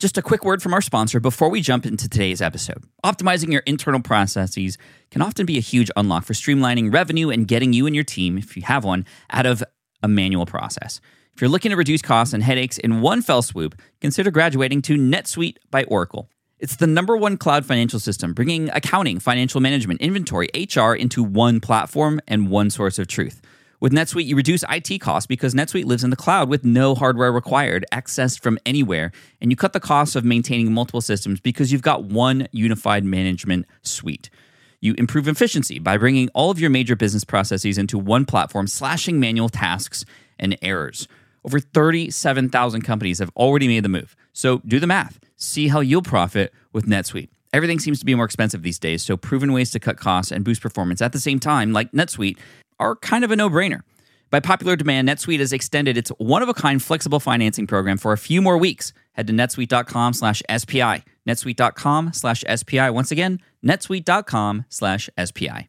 Just a quick word from our sponsor before we jump into today's episode. Optimizing your internal processes can often be a huge unlock for streamlining revenue and getting you and your team, if you have one, out of a manual process. If you're looking to reduce costs and headaches in one fell swoop, consider graduating to NetSuite by Oracle. It's the #1 cloud financial system, bringing accounting, financial management, inventory, HR into one platform and one source of truth. With NetSuite, you reduce IT costs because NetSuite lives in the cloud with no hardware required, accessed from anywhere, and you cut the costs of maintaining multiple systems because you've got one unified management suite. You improve efficiency by bringing all of your major business processes into one platform, slashing manual tasks and errors. Over 37,000 companies have already made the move. So do the math. See how you'll profit with NetSuite. Everything seems to be more expensive these days, so proven ways to cut costs and boost performance at the same time, like NetSuite, are kind of a no-brainer. By popular demand, NetSuite has extended its one-of-a-kind flexible financing program for a few more weeks. Head to netsuite.com/SPI. netsuite.com/SPI. Once again, netsuite.com/SPI.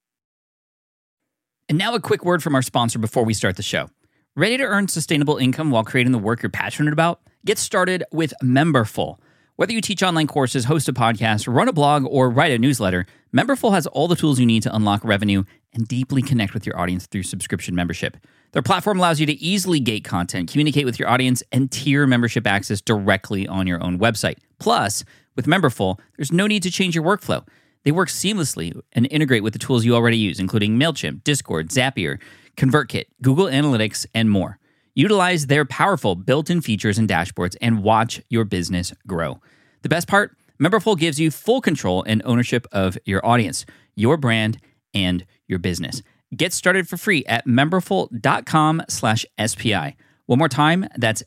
And now a quick word from our sponsor before we start the show. Ready to earn sustainable income while creating the work you're passionate about? Get started with Memberful. Whether you teach online courses, host a podcast, run a blog, or write a newsletter, Memberful has all the tools you need to unlock revenue and deeply connect with your audience through subscription membership. Their platform allows you to easily gate content, communicate with your audience, and tier membership access directly on your own website. Plus, with Memberful, there's no need to change your workflow. They work seamlessly and integrate with the tools you already use, including MailChimp, Discord, Zapier, ConvertKit, Google Analytics, and more. Utilize their powerful built-in features and dashboards and watch your business grow. The best part? Memberful gives you full control and ownership of your audience, your brand, and your business. Get started for free at memberful.com/SPI. One more time, that's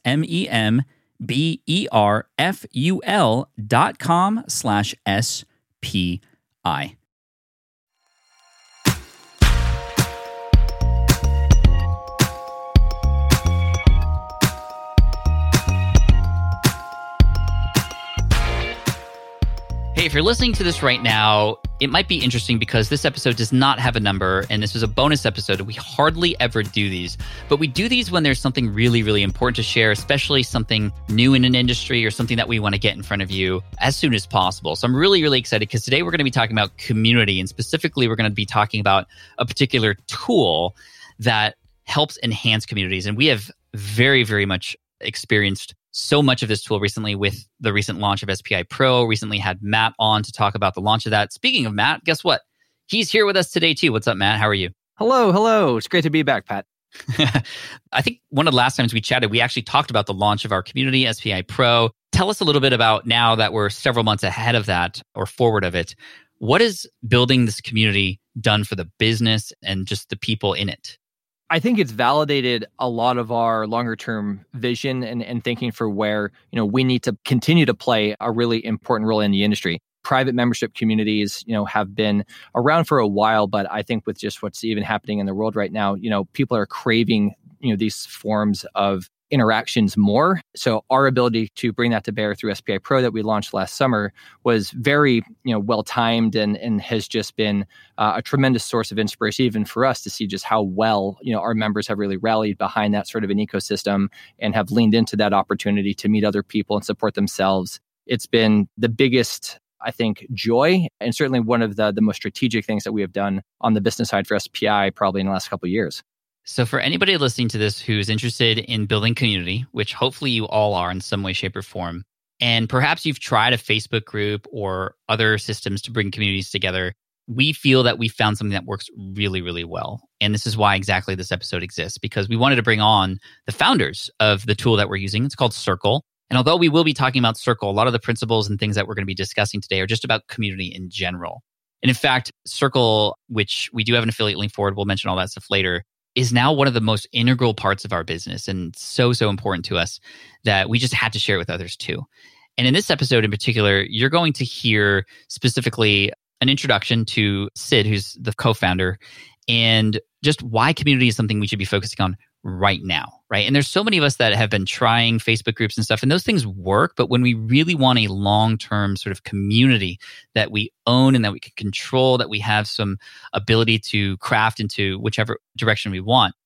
memberful.com/SPI. Hey, if you're listening to this right now, it might be interesting because this episode does not have a number, and this was a bonus episode. We hardly ever do these, but we do these when there's something really, really important to share, especially something new in an industry or something that we want to get in front of you as soon as possible. So I'm really, really excited because today we're going to be talking about community, and specifically we're going to be talking about a particular tool that helps enhance communities. And we have very, very much experienced so much of this tool recently with the recent launch of SPI Pro. Recently had Matt on to talk about the launch of that. Speaking of Matt, guess what? He's here with us today too. What's up, Matt? How are you? Hello. It's great to be back, Pat. I think one of the last times we chatted, we actually talked about the launch of our community, SPI Pro. Tell us a little bit about, now that we're several months ahead of that or forward of it, what has building this community done for the business and just the people in it? I think it's validated a lot of our longer term vision and thinking for where, we need to continue to play a really important role in the industry. Private membership communities, have been around for a while, but I think with just what's even happening in the world right now, people are craving, these forms of interactions more. So our ability to bring that to bear through SPI Pro that we launched last summer was very, well timed and has just been a tremendous source of inspiration even for us to see just how well, our members have really rallied behind that sort of an ecosystem and have leaned into that opportunity to meet other people and support themselves. It's been the biggest, I think, joy and certainly one of the most strategic things that we have done on the business side for SPI probably in the last couple of years. So for anybody listening to this who's interested in building community, which hopefully you all are in some way, shape, or form, and perhaps you've tried a Facebook group or other systems to bring communities together, we feel that we found something that works really, really well. And this is why exactly this episode exists, because we wanted to bring on the founders of the tool that we're using. It's called Circle. And although we will be talking about Circle, a lot of the principles and things that we're going to be discussing today are just about community in general. And in fact, Circle, which we do have an affiliate link for, we'll mention all that stuff later, is now one of the most integral parts of our business and so important to us that we just had to share it with others too. And in this episode in particular, you're going to hear specifically an introduction to Sid, who's the co-founder, and just why community is something we should be focusing on right now, right? And there's so many of us that have been trying Facebook groups and stuff, and those things work, but when we really want a long-term sort of community that we own and that we can control, that we have some ability to craft into whichever direction we want,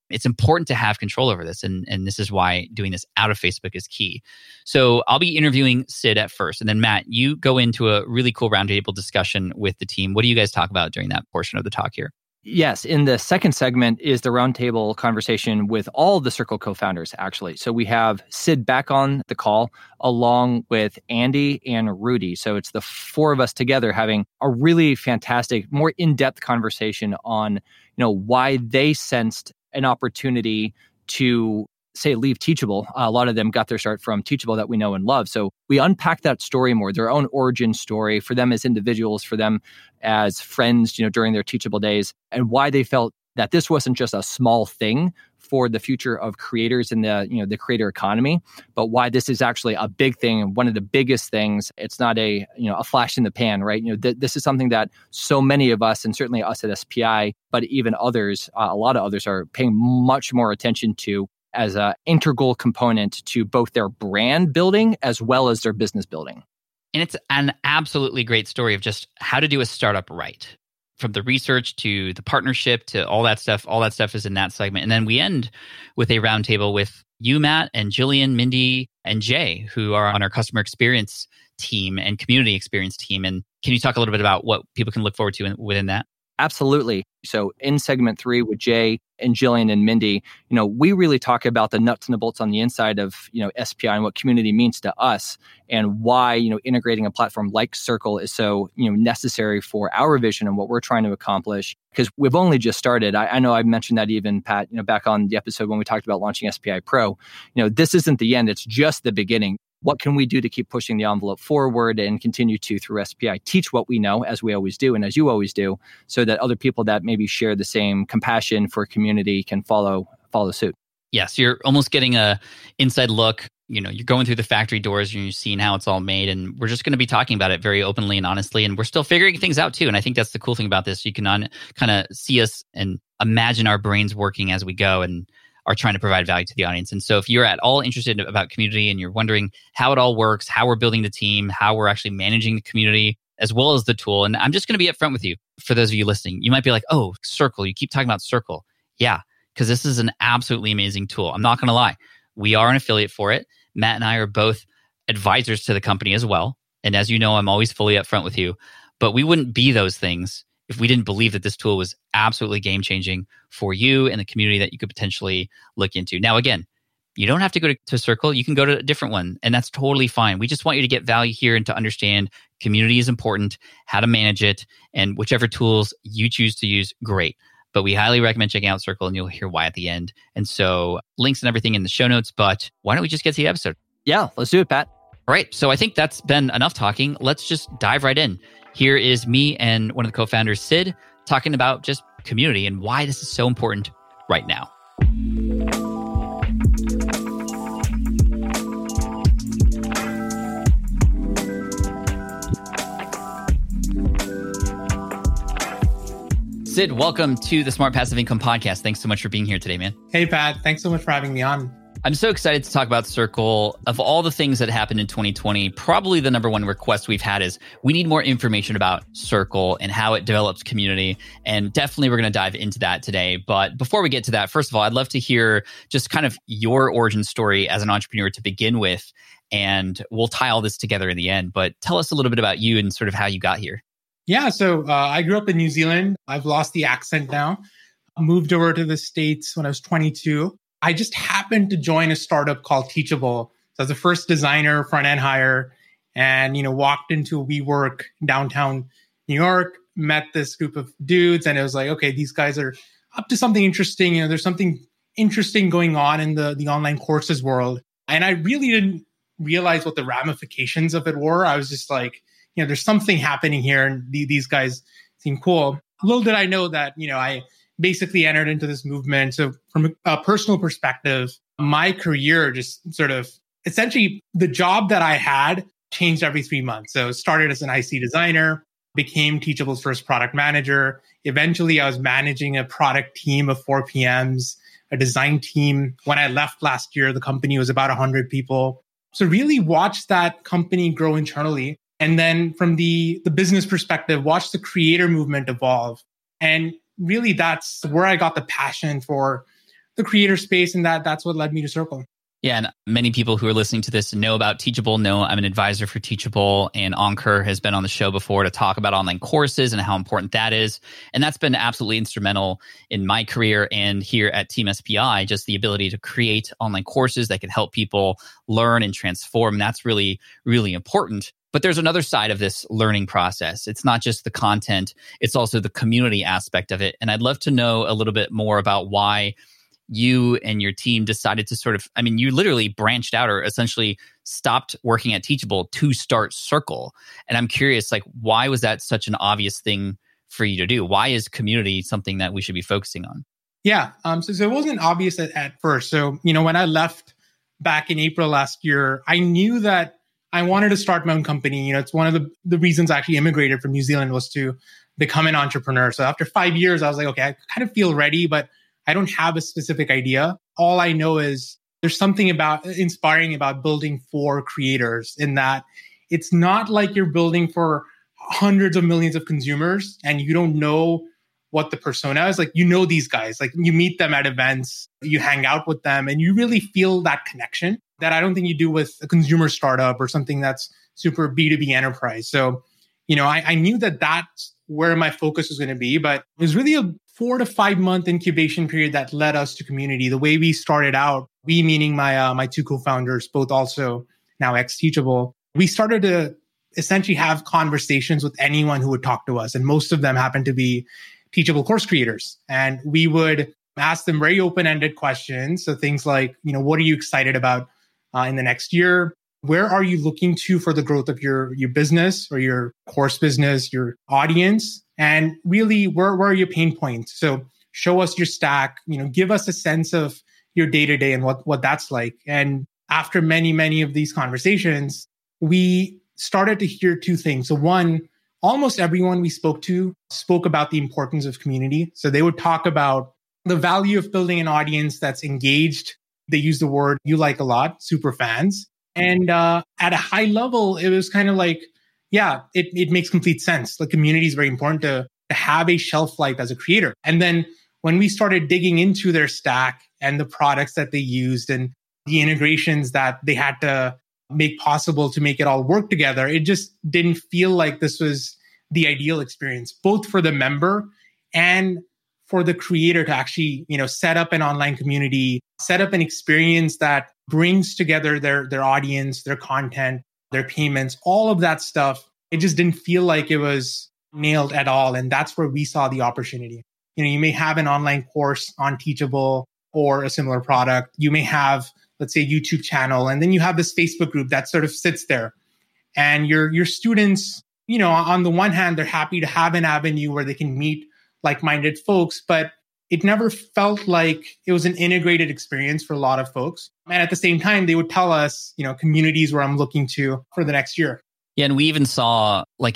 It's important to have control over this. And this is why doing this out of Facebook is key. So I'll be interviewing Sid at first. And then Matt, you go into a really cool roundtable discussion with the team. What do you guys talk about during that portion of the talk here? Yes, in the second segment is the roundtable conversation with all the Circle co-founders, actually. So we have Sid back on the call along with Andy and Rudy. So it's the four of us together having a really fantastic, more in-depth conversation on, why they sensed an opportunity to say leave Teachable. A lot of them got their start from Teachable that we know and love. So we unpack that story more, their own origin story for them as individuals, for them as friends, during their Teachable days, and why they felt that this wasn't just a small thing for the future of creators in the creator economy, but why this is actually a big thing and one of the biggest things. It's not a flash in the pan, right? This is something that so many of us, and certainly us at SPI, but even others, a lot of others are paying much more attention to as an integral component to both their brand building as well as their business building. And it's an absolutely great story of just how to do a startup right. From the research to the partnership to all that stuff is in that segment. And then we end with a roundtable with you, Matt, and Jillian, Mindy, and Jay, who are on our customer experience team and community experience team. And can you talk a little bit about what people can look forward to within that? Absolutely. So in segment 3 with Jay and Jillian and Mindy, we really talk about the nuts and the bolts on the inside of, SPI and what community means to us and why, integrating a platform like Circle is so, necessary for our vision and what we're trying to accomplish. Because we've only just started. I know I mentioned that even, Pat, back on the episode when we talked about launching SPI Pro. This isn't the end. It's just the beginning. What can we do to keep pushing the envelope forward and continue to, through SPI, teach what we know, as we always do and as you always do, so that other people that maybe share the same compassion for community can follow suit? Yes, you're almost getting a inside look. You're going through the factory doors and you're seeing how it's all made. And we're just going to be talking about it very openly and honestly. And we're still figuring things out too. And I think that's the cool thing about this. You can kind of see us and imagine our brains working as we go and are trying to provide value to the audience. And so if you're at all interested about community and you're wondering how it all works, how we're building the team, how we're actually managing the community, as well as the tool, and I'm just going to be upfront with you. For those of you listening, you might be like, oh, Circle, you keep talking about Circle. Yeah, because this is an absolutely amazing tool. I'm not going to lie. We are an affiliate for it. Matt and I are both advisors to the company as well. And as you know, I'm always fully upfront with you. But we wouldn't be those things if we didn't believe that this tool was absolutely game-changing for you and the community that you could potentially look into. Now, again, you don't have to go to Circle. You can go to a different one, and that's totally fine. We just want you to get value here and to understand community is important, how to manage it, and whichever tools you choose to use, great. But we highly recommend checking out Circle, and you'll hear why at the end. And so links and everything in the show notes, but why don't we just get to the episode? Yeah, let's do it, Pat. All right, so I think that's been enough talking. Let's just dive right in. Here is me and one of the co-founders, Sid, talking about just community and why this is so important right now. Sid, welcome to the Smart Passive Income Podcast. Thanks so much for being here today, man. Hey, Pat. Thanks so much for having me on. I'm so excited to talk about Circle. Of all the things that happened in 2020, probably the number one request we've had is we need more information about Circle and how it develops community. And definitely we're going to dive into that today. But before we get to that, first of all, I'd love to hear just kind of your origin story as an entrepreneur to begin with. And we'll tie all this together in the end. But tell us a little bit about you and sort of how you got here. Yeah, so I grew up in New Zealand. I've lost the accent now. I moved over to the States when I was 22. I just happened to join a startup called Teachable. So I was the first designer, front-end hire, and walked into WeWork downtown New York, met this group of dudes, and it was like, okay, these guys are up to something interesting. There's something interesting going on in the online courses world. And I really didn't realize what the ramifications of it were. I was just like, there's something happening here, and these guys seem cool. Little did I know that, I basically entered into this movement. So from a personal perspective, my career just sort of essentially the job that I had changed every 3 months. So started as an IC designer, became Teachable's first product manager. Eventually, I was managing a product team of 4 PMs, a design team. When I left last year, the company was about 100 people. So really watched that company grow internally. And then from the business perspective, watched the creator movement evolve. And really, that's where I got the passion for the creator space, and that's what led me to Circle. Yeah, and many people who are listening to this know about Teachable, know I'm an advisor for Teachable, and Ankur has been on the show before to talk about online courses and how important that is. And that's been absolutely instrumental in my career and here at Team SPI, just the ability to create online courses that can help people learn and transform. That's really, really important. But there's another side of this learning process. It's not just the content, it's also the community aspect of it. And I'd love to know a little bit more about why you and your team decided to you literally branched out or essentially stopped working at Teachable to start Circle. And I'm curious, why was that such an obvious thing for you to do? Why is community something that we should be focusing on? Yeah. So it wasn't obvious at first. So, when I left back in April last year, I knew that I wanted to start my own company. It's one of the reasons I actually immigrated from New Zealand was to become an entrepreneur. So after 5 years, I was like, okay, I kind of feel ready, but I don't have a specific idea. All I know is there's something inspiring about building for creators in that it's not like you're building for hundreds of millions of consumers and you don't know what the persona is. These guys, you meet them at events, you hang out with them, and you really feel that connection that I don't think you do with a consumer startup or something that's super B2B enterprise. So, I knew that that's where my focus was going to be, but it was really a 4 to 5 month incubation period that led us to community. The way we started out, we meaning my two co-founders, both also now ex-Teachable, we started to essentially have conversations with anyone who would talk to us. And most of them happened to be Teachable course creators. And we would ask them very open-ended questions. So things like, what are you excited about in the next year? Where are you looking to for the growth of your business or your course business, your audience? And really, where are your pain points? So show us your stack, give us a sense of your day-to-day and what that's like. And after many, many of these conversations, we started to hear two things. So one, almost everyone we spoke to spoke about the importance of community. So they would talk about the value of building an audience that's engaged. They use the word you like a lot, super fans. And at a high level, it was kind of like, yeah, it makes complete sense. The community is very important to have a shelf life as a creator. And then when we started digging into their stack and the products that they used and the integrations that they had to make possible to make it all work together, it just didn't feel like this was the ideal experience, both for the member and for the creator to actually, set up an online community, set up an experience that brings together their audience, their content, their payments, all of that stuff. It just didn't feel like it was nailed at all. And that's where we saw the opportunity. You may have an online course on Teachable or a similar product. You may have, let's say, a YouTube channel, and then you have this Facebook group that sort of sits there. And your students, on the one hand, they're happy to have an avenue where they can meet like-minded folks, but it never felt like it was an integrated experience for a lot of folks. And at the same time, they would tell us, communities where I'm looking to for the next year. Yeah, and we even saw in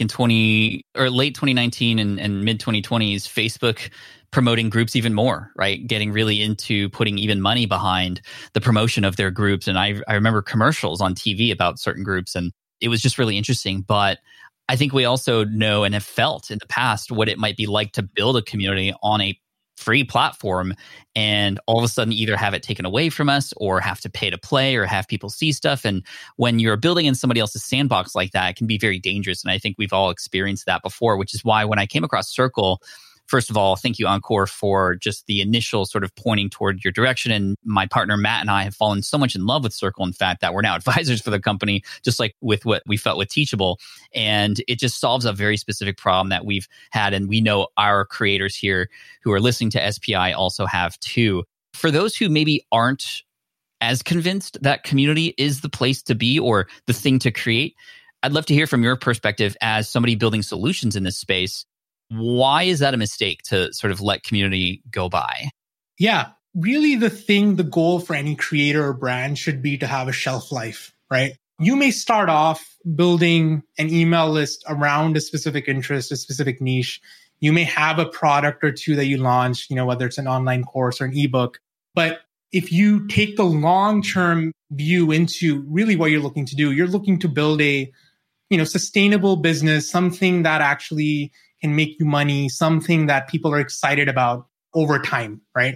late 2019 and mid 2020s, Facebook promoting groups even more, right? Getting really into putting even money behind the promotion of their groups. And I remember commercials on TV about certain groups, and it was just really interesting. But I think we also know and have felt in the past what it might be like to build a community on a free platform and all of a sudden either have it taken away from us or have to pay to play or have people see stuff. And when you're building in somebody else's sandbox like that, it can be very dangerous. And I think we've all experienced that before, which is why when I came across Circle, first of all, thank you, Ankur, for just the initial sort of pointing toward your direction. And my partner, Matt, and I have fallen so much in love with Circle, in fact, that we're now advisors for the company, just like with what we felt with Teachable. And it just solves a very specific problem that we've had. And we know our creators here who are listening to SPI also have too. For those who maybe aren't as convinced that community is the place to be or the thing to create, I'd love to hear from your perspective as somebody building solutions in this space. Why is that a mistake to sort of let community go by? Yeah, really the goal for any creator or brand should be to have a shelf life, right? You may start off building an email list around a specific interest, a specific niche. You may have a product or two that you launch, whether it's an online course or an ebook. But if you take the long-term view into really what you're looking to do, you're looking to build a, sustainable business, something that actually can make you money, something that people are excited about over time, right?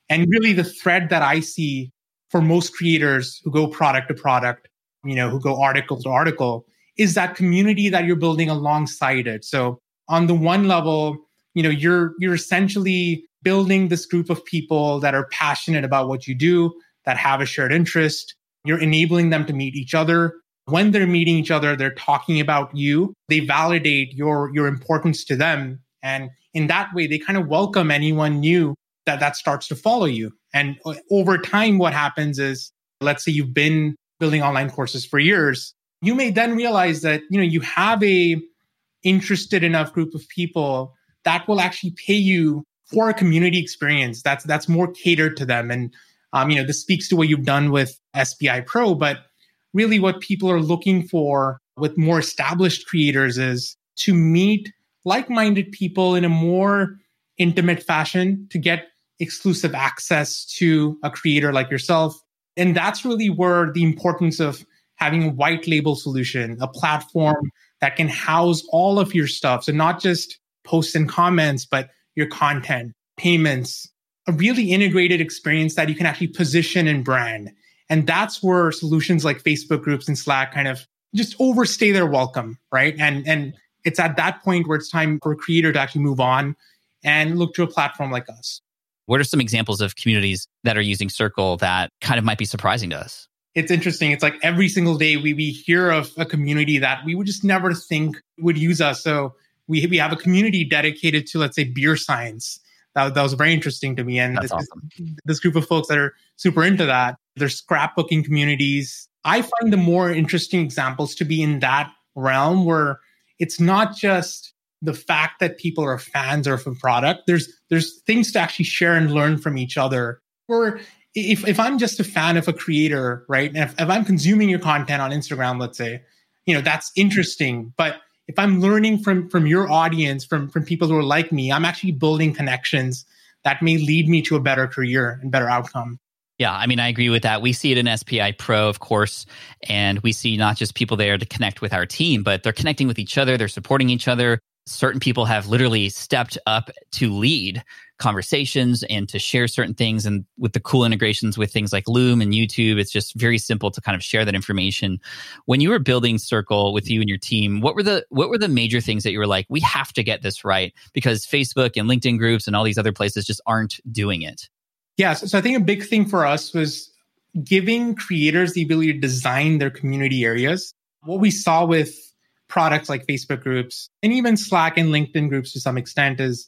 And really the thread that I see for most creators who go product to product, who go article to article, is that community that you're building alongside it. So on the one level, you're essentially building this group of people that are passionate about what you do, that have a shared interest. You're enabling them to meet each other. When they're meeting each other, they're talking about you. They validate your importance to them. And in that way, they kind of welcome anyone new that starts to follow you. And over time, what happens is, let's say you've been building online courses for years, you may then realize that, you have a interested enough group of people that will actually pay you for a community experience that's more catered to them. And, this speaks to what you've done with SPI Pro, but really what people are looking for with more established creators is to meet like-minded people in a more intimate fashion, to get exclusive access to a creator like yourself. And that's really where the importance of having a white label solution, a platform that can house all of your stuff. So not just posts and comments, but your content, payments, a really integrated experience that you can actually position and brand. And that's where solutions like Facebook groups and Slack kind of just overstay their welcome, right? And it's at that point where it's time for a creator to actually move on and look to a platform like us. What are some examples of communities that are using Circle that kind of might be surprising to us? It's interesting. It's like every single day we hear of a community that we would just never think would use us. So we have a community dedicated to, let's say, beer science. That was very interesting to me. And That's awesome. This group of folks that are super into that. There's scrapbooking communities. I find the more interesting examples to be in that realm where it's not just the fact that people are fans of a product. There's things to actually share and learn from each other. Or if I'm just a fan of a creator, right? And if I'm consuming your content on Instagram, let's say, that's interesting. But if I'm learning from your audience, from people who are like me, I'm actually building connections that may lead me to a better career and better outcome. Yeah, I agree with that. We see it in SPI Pro, of course, and we see not just people there to connect with our team, but they're connecting with each other, they're supporting each other. Certain people have literally stepped up to lead conversations and to share certain things. And with the cool integrations with things like Loom and YouTube, it's just very simple to kind of share that information. When you were building Circle with you and your team, what were the major things that you were like, we have to get this right because Facebook and LinkedIn groups and all these other places just aren't doing it? Yeah, so I think a big thing for us was giving creators the ability to design their community areas. What we saw with products like Facebook groups and even Slack and LinkedIn groups to some extent is,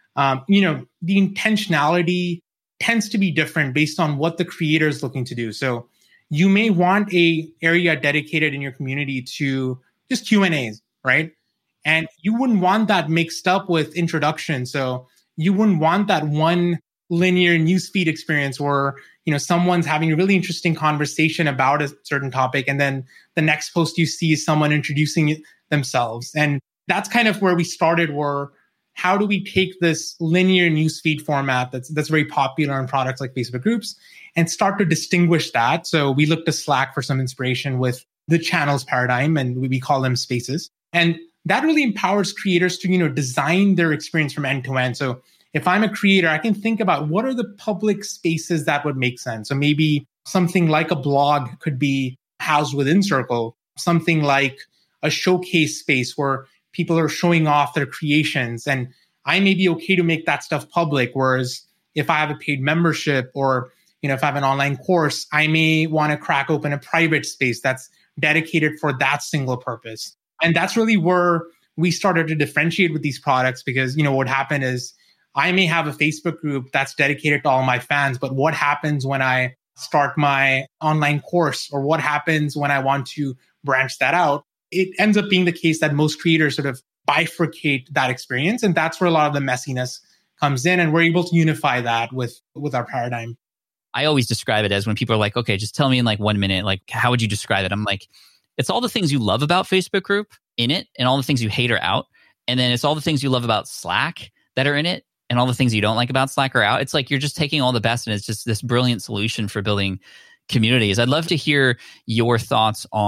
the intentionality tends to be different based on what the creator is looking to do. So you may want a area dedicated in your community to just Q&As, right? And you wouldn't want that mixed up with introduction. So you wouldn't want that one linear newsfeed experience where, someone's having a really interesting conversation about a certain topic. And then the next post you see is someone introducing themselves. And that's kind of where we started, where how do we take this linear newsfeed format that's very popular in products like Facebook groups and start to distinguish that? So we looked to Slack for some inspiration with the channels paradigm, and we call them spaces. And that really empowers creators to, design their experience from end to end. So if I'm a creator, I can think about what are the public spaces that would make sense. So maybe something like a blog could be housed within Circle, something like a showcase space where people are showing off their creations. And I may be okay to make that stuff public. Whereas if I have a paid membership or, if I have an online course, I may want to crack open a private space that's dedicated for that single purpose. And that's really where we started to differentiate with these products because, what happened is I may have a Facebook group that's dedicated to all my fans, but what happens when I start my online course or what happens when I want to branch that out? It ends up being the case that most creators sort of bifurcate that experience. And that's where a lot of the messiness comes in. And we're able to unify that with our paradigm. I always describe it as when people are like, okay, just tell me in like 1 minute, like, how would you describe it? I'm like, it's all the things you love about Facebook group in it and all the things you hate are out. And then it's all the things you love about Slack that are in it and all the things you don't like about Slack are out. It's like you're just taking all the best and it's just this brilliant solution for building communities. I'd love to hear your thoughts on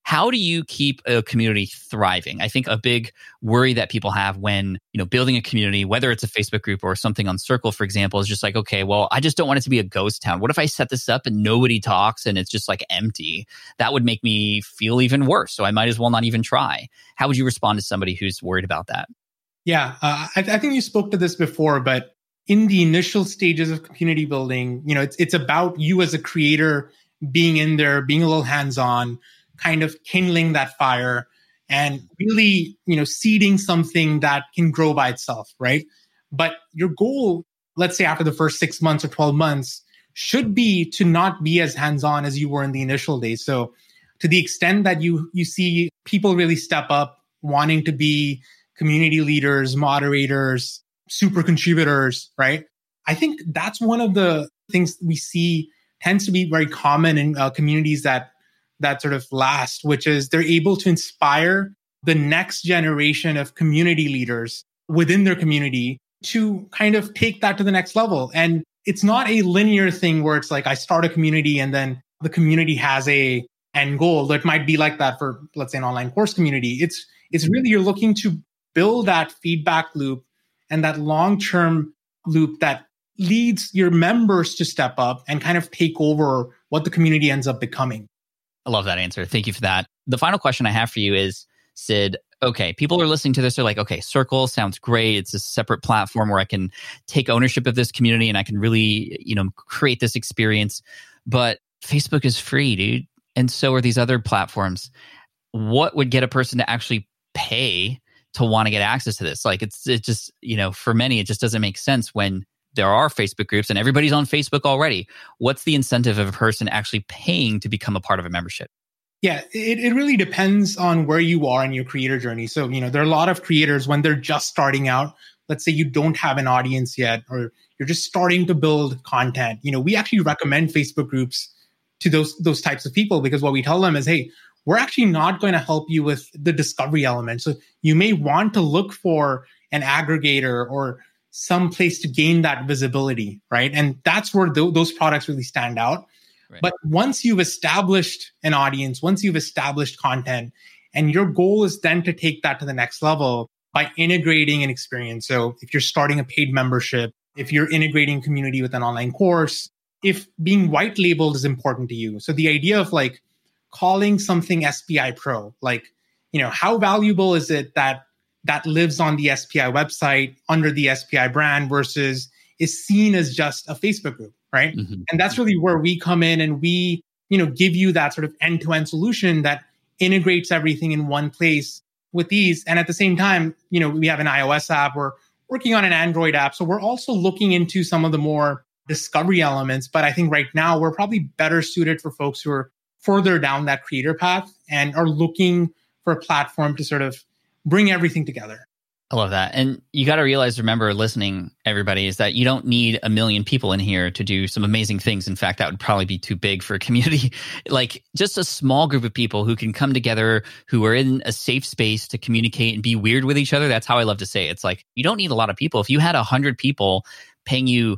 How do you keep a community thriving? I think a big worry that people have when, building a community, whether it's a Facebook group or something on Circle, for example, is just like, okay, well, I just don't want it to be a ghost town. What if I set this up and nobody talks and it's just like empty? That would make me feel even worse. So I might as well not even try. How would you respond to somebody who's worried about that? Yeah, I think you spoke to this before, but in the initial stages of community building, it's about you as a creator being in there, being a little hands-on, kind of kindling that fire and really, seeding something that can grow by itself, right? But your goal, let's say after the first 6 months or 12 months, should be to not be as hands-on as you were in the initial days. So to the extent that you see people really step up, wanting to be community leaders, moderators, super contributors, right? I think that's one of the things we see tends to be very common in communities that sort of last, which is they're able to inspire the next generation of community leaders within their community to kind of take that to the next level. And it's not a linear thing where it's like I start a community and then the community has a end goal. That might be like that for, let's say, an online course community. It's really you're looking to build that feedback loop and that long-term loop that leads your members to step up and kind of take over what the community ends up becoming. I love that answer. Thank you for that. The final question I have for you is, Sid, okay, people are listening to this. They're like, okay, Circle sounds great. It's a separate platform where I can take ownership of this community and I can really, create this experience. But Facebook is free, dude. And so are these other platforms. What would get a person to actually pay to want to get access to this? Like it just, for many, it just doesn't make sense when there are Facebook groups and everybody's on Facebook already. What's the incentive of a person actually paying to become a part of a membership? Yeah, it really depends on where you are in your creator journey. So, there are a lot of creators when they're just starting out. Let's say you don't have an audience yet, or you're just starting to build content. We actually recommend Facebook groups to those types of people because what we tell them is, hey, we're actually not going to help you with the discovery element. So you may want to look for an aggregator or some place to gain that visibility, right? And that's where those products really stand out. Right. But once you've established an audience, once you've established content, and your goal is then to take that to the next level by integrating an experience. So if you're starting a paid membership, if you're integrating community with an online course, if being white labeled is important to you. So the idea of like calling something SPI Pro, like, how valuable is it that lives on the SPI website under the SPI brand versus is seen as just a Facebook group, right? Mm-hmm. And that's really where we come in and we, give you that sort of end-to-end solution that integrates everything in one place with ease. And at the same time, we have an iOS app, we're working on an Android app. So we're also looking into some of the more discovery elements. But I think right now we're probably better suited for folks who are further down that creator path and are looking for a platform to sort of bring everything together. I love that. And you got to remember, listening, everybody, is that you don't need 1 million people in here to do some amazing things. In fact, that would probably be too big for a community. Like just a small group of people who can come together, who are in a safe space to communicate and be weird with each other. That's how I love to say it. It's like, you don't need a lot of people. If you had 100 people paying you,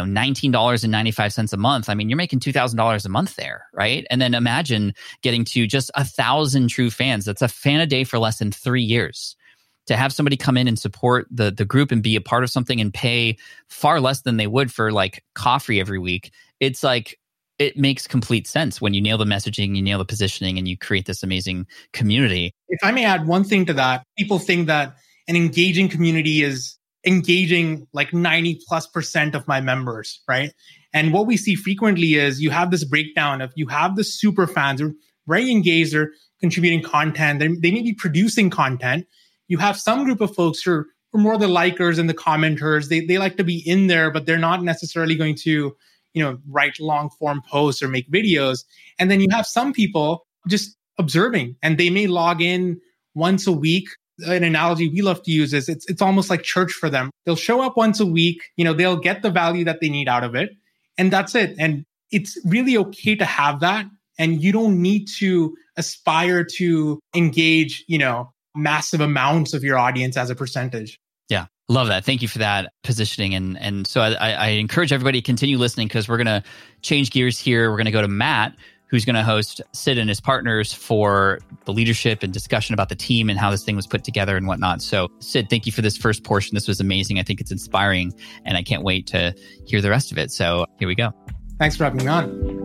$19.95 a month, I mean, you're making $2,000 a month there, right? And then imagine getting to just 1,000 true fans. That's a fan a day for less than 3 years. To have somebody come in and support the group and be a part of something and pay far less than they would for like coffee every week. It's like, it makes complete sense when you nail the messaging, you nail the positioning, and you create this amazing community. If I may add one thing to that, people think that an engaging community is engaging like 90+% of my members, right? And what we see frequently is you have this breakdown of you have the super fans who are very engaged, they're contributing content, they may be producing content. You have some group of folks who are more the likers and the commenters. They like to be in there, but they're not necessarily going to, write long form posts or make videos. And then you have some people just observing, and they may log in once a week. An analogy we love to use is it's almost like church for them. They'll show up once a week, they'll get the value that they need out of it. And that's it. And it's really okay to have that. And you don't need to aspire to engage, massive amounts of your audience as a percentage. Yeah. Love that. Thank you for that positioning. And so I encourage everybody to continue listening because we're going to change gears here. We're going to go to Matt, who's going to host Sid and his partners for the leadership and discussion about the team and how this thing was put together and whatnot. So Sid, thank you for this first portion. This was amazing. I think it's inspiring and I can't wait to hear the rest of it. So here we go. Thanks for having me on.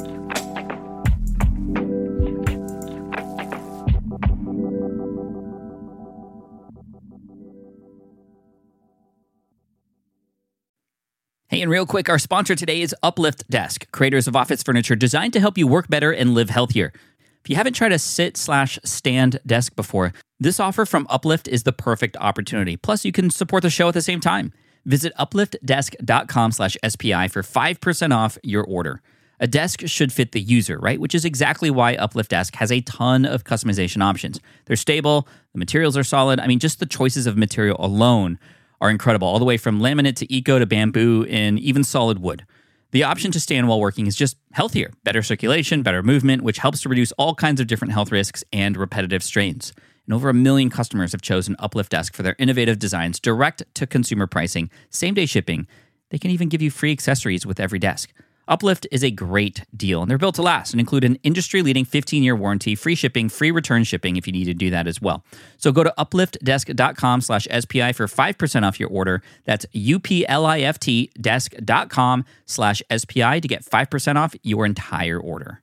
Hey, and real quick, our sponsor today is Uplift Desk, creators of office furniture designed to help you work better and live healthier. If you haven't tried a sit/stand desk before, this offer from Uplift is the perfect opportunity. Plus, you can support the show at the same time. Visit upliftdesk.com/SPI for 5% off your order. A desk should fit the user, right? Which is exactly why Uplift Desk has a ton of customization options. They're stable, the materials are solid. I mean, just the choices of material alone are incredible, all the way from laminate to eco to bamboo and even solid wood. The option to stand while working is just healthier, better circulation, better movement, which helps to reduce all kinds of different health risks and repetitive strains. And over 1 million customers have chosen Uplift Desk for their innovative designs, direct to consumer pricing, same-day shipping. They can even give you free accessories with every desk. Uplift is a great deal, and they're built to last and include an industry-leading 15-year warranty, free shipping, free return shipping if you need to do that as well. So go to upliftdesk.com/SPI for 5% off your order. That's upliftdesk.com/SPI to get 5% off your entire order.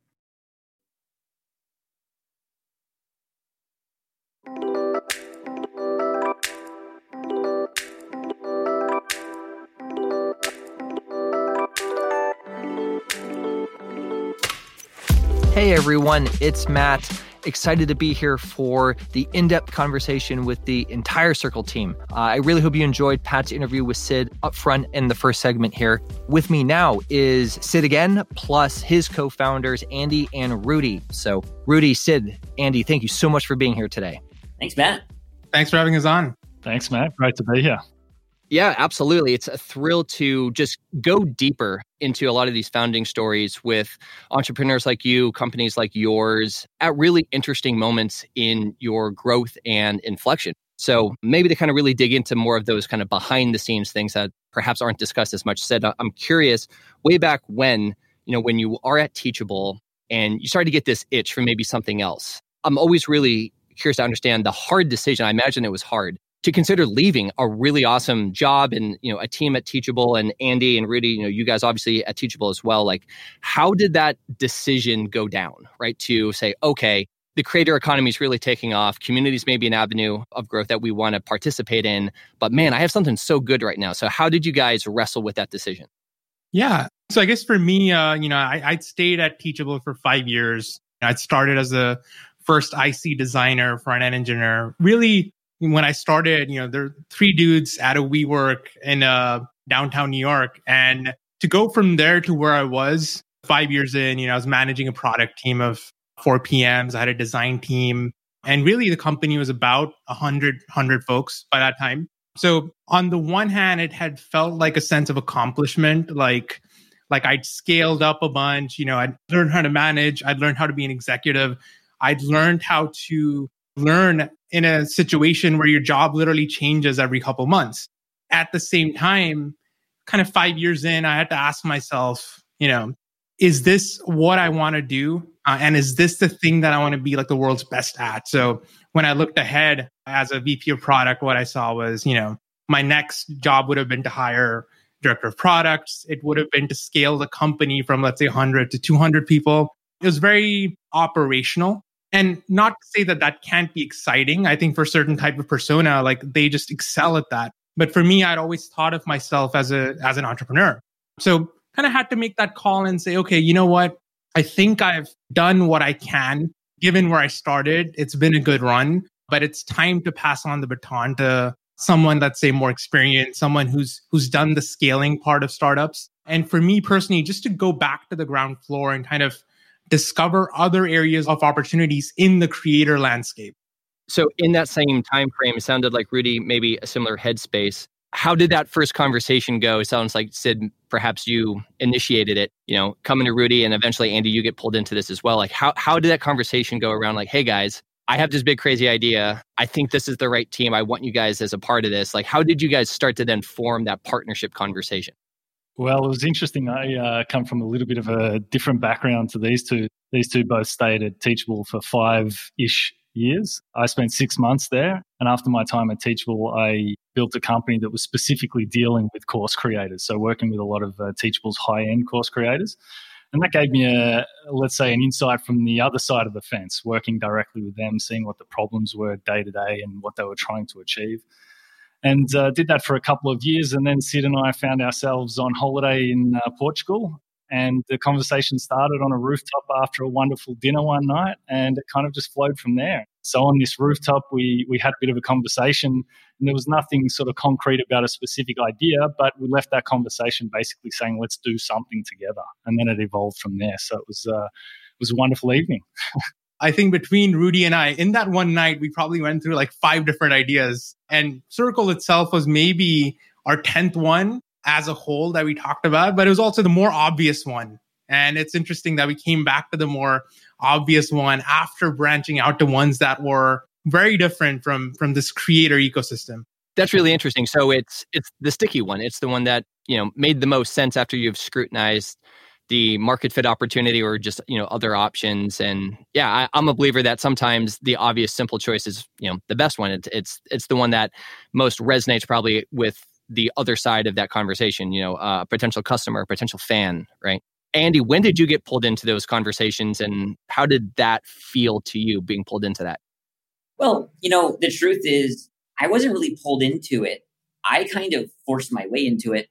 Hey everyone, it's Matt. Excited to be here for the in-depth conversation with the entire Circle team. I really hope you enjoyed Pat's interview with Sid up front in the first segment here. With me now is Sid again, plus his co-founders, Andy and Rudy. So Rudy, Sid, Andy, thank you so much for being here today. Thanks, Matt. Thanks for having us on. Thanks, Matt. Great to be here. Yeah, absolutely. It's a thrill to just go deeper into a lot of these founding stories with entrepreneurs like you, companies like yours, at really interesting moments in your growth and inflection. So maybe to kind of really dig into more of those kind of behind the scenes things that perhaps aren't discussed as much. Sid, I'm curious, way back when you are at Teachable and you started to get this itch for maybe something else, I'm always really curious to understand the hard decision. I imagine it was hard to consider leaving a really awesome job and, a team at Teachable, and Andy and Rudy, you guys obviously at Teachable as well. Like, how did that decision go down, right? To say, okay, the creator economy is really taking off. Communities may be an avenue of growth that we want to participate in, but man, I have something so good right now. So how did you guys wrestle with that decision? Yeah. So I guess for me, I'd stayed at Teachable for 5 years. I'd started as a first IC designer, front-end engineer. Really, when I started, there were 3 dudes at a WeWork in downtown New York. And to go from there to where I was 5 years in, I was managing a product team of 4 PMs. I had a design team. And really, the company was about 100 folks by that time. So on the one hand, it had felt like a sense of accomplishment, like I'd scaled up a bunch. I'd learned how to manage. I'd learned how to be an executive. I'd learned how to learn in a situation where your job literally changes every couple months. At the same time, kind of 5 years in, I had to ask myself, is this what I want to do? And is this the thing that I want to be like the world's best at? So when I looked ahead as a VP of product, what I saw was, my next job would have been to hire director of products. It would have been to scale the company from, let's say, 100 to 200 people. It was very operational. And not to say that that can't be exciting. I think for a certain type of persona, like they just excel at that. But for me, I'd always thought of myself as an entrepreneur. So kind of had to make that call and say, okay, you know what? I think I've done what I can, given where I started. It's been a good run, but it's time to pass on the baton to someone that's, say, more experienced, someone who's done the scaling part of startups. And for me personally, just to go back to the ground floor and kind of discover other areas of opportunities in the creator landscape. So in that same time frame, it sounded like Rudy, maybe a similar headspace. How did that first conversation go? It sounds like, Sid, perhaps you initiated it, coming to Rudy, and eventually, Andy, you get pulled into this as well. Like, how did that conversation go around? Like, hey guys, I have this big crazy idea. I think this is the right team. I want you guys as a part of this. Like, how did you guys start to then form that partnership conversation? Well, it was interesting. I come from a little bit of a different background to these two. These two both stayed at Teachable for 5-ish years. I spent 6 months there. And after my time at Teachable, I built a company that was specifically dealing with course creators. So working with a lot of Teachable's high-end course creators. And that gave me an insight from the other side of the fence, working directly with them, seeing what the problems were day to day and what they were trying to achieve. And did that for a couple of years. And then Sid and I found ourselves on holiday in Portugal. And the conversation started on a rooftop after a wonderful dinner one night. And it kind of just flowed from there. So on this rooftop, we had a bit of a conversation. And there was nothing sort of concrete about a specific idea. But we left that conversation basically saying, let's do something together. And then it evolved from there. So it was a wonderful evening. I think between Rudy and I, in that one night, we probably went through like 5 different ideas. And Circle itself was maybe our 10th one as a whole that we talked about, but it was also the more obvious one. And it's interesting that we came back to the more obvious one after branching out to ones that were very different from this creator ecosystem. That's really interesting. So it's the sticky one. It's the one that, made the most sense after you've scrutinized the market fit opportunity or just, other options. And yeah, I'm a believer that sometimes the obvious simple choice is, the best one. It's the one that most resonates probably with the other side of that conversation, a potential customer, a potential fan, right? Andy, when did you get pulled into those conversations and how did that feel to you being pulled into that? Well, the truth is I wasn't really pulled into it. I kind of forced my way into it.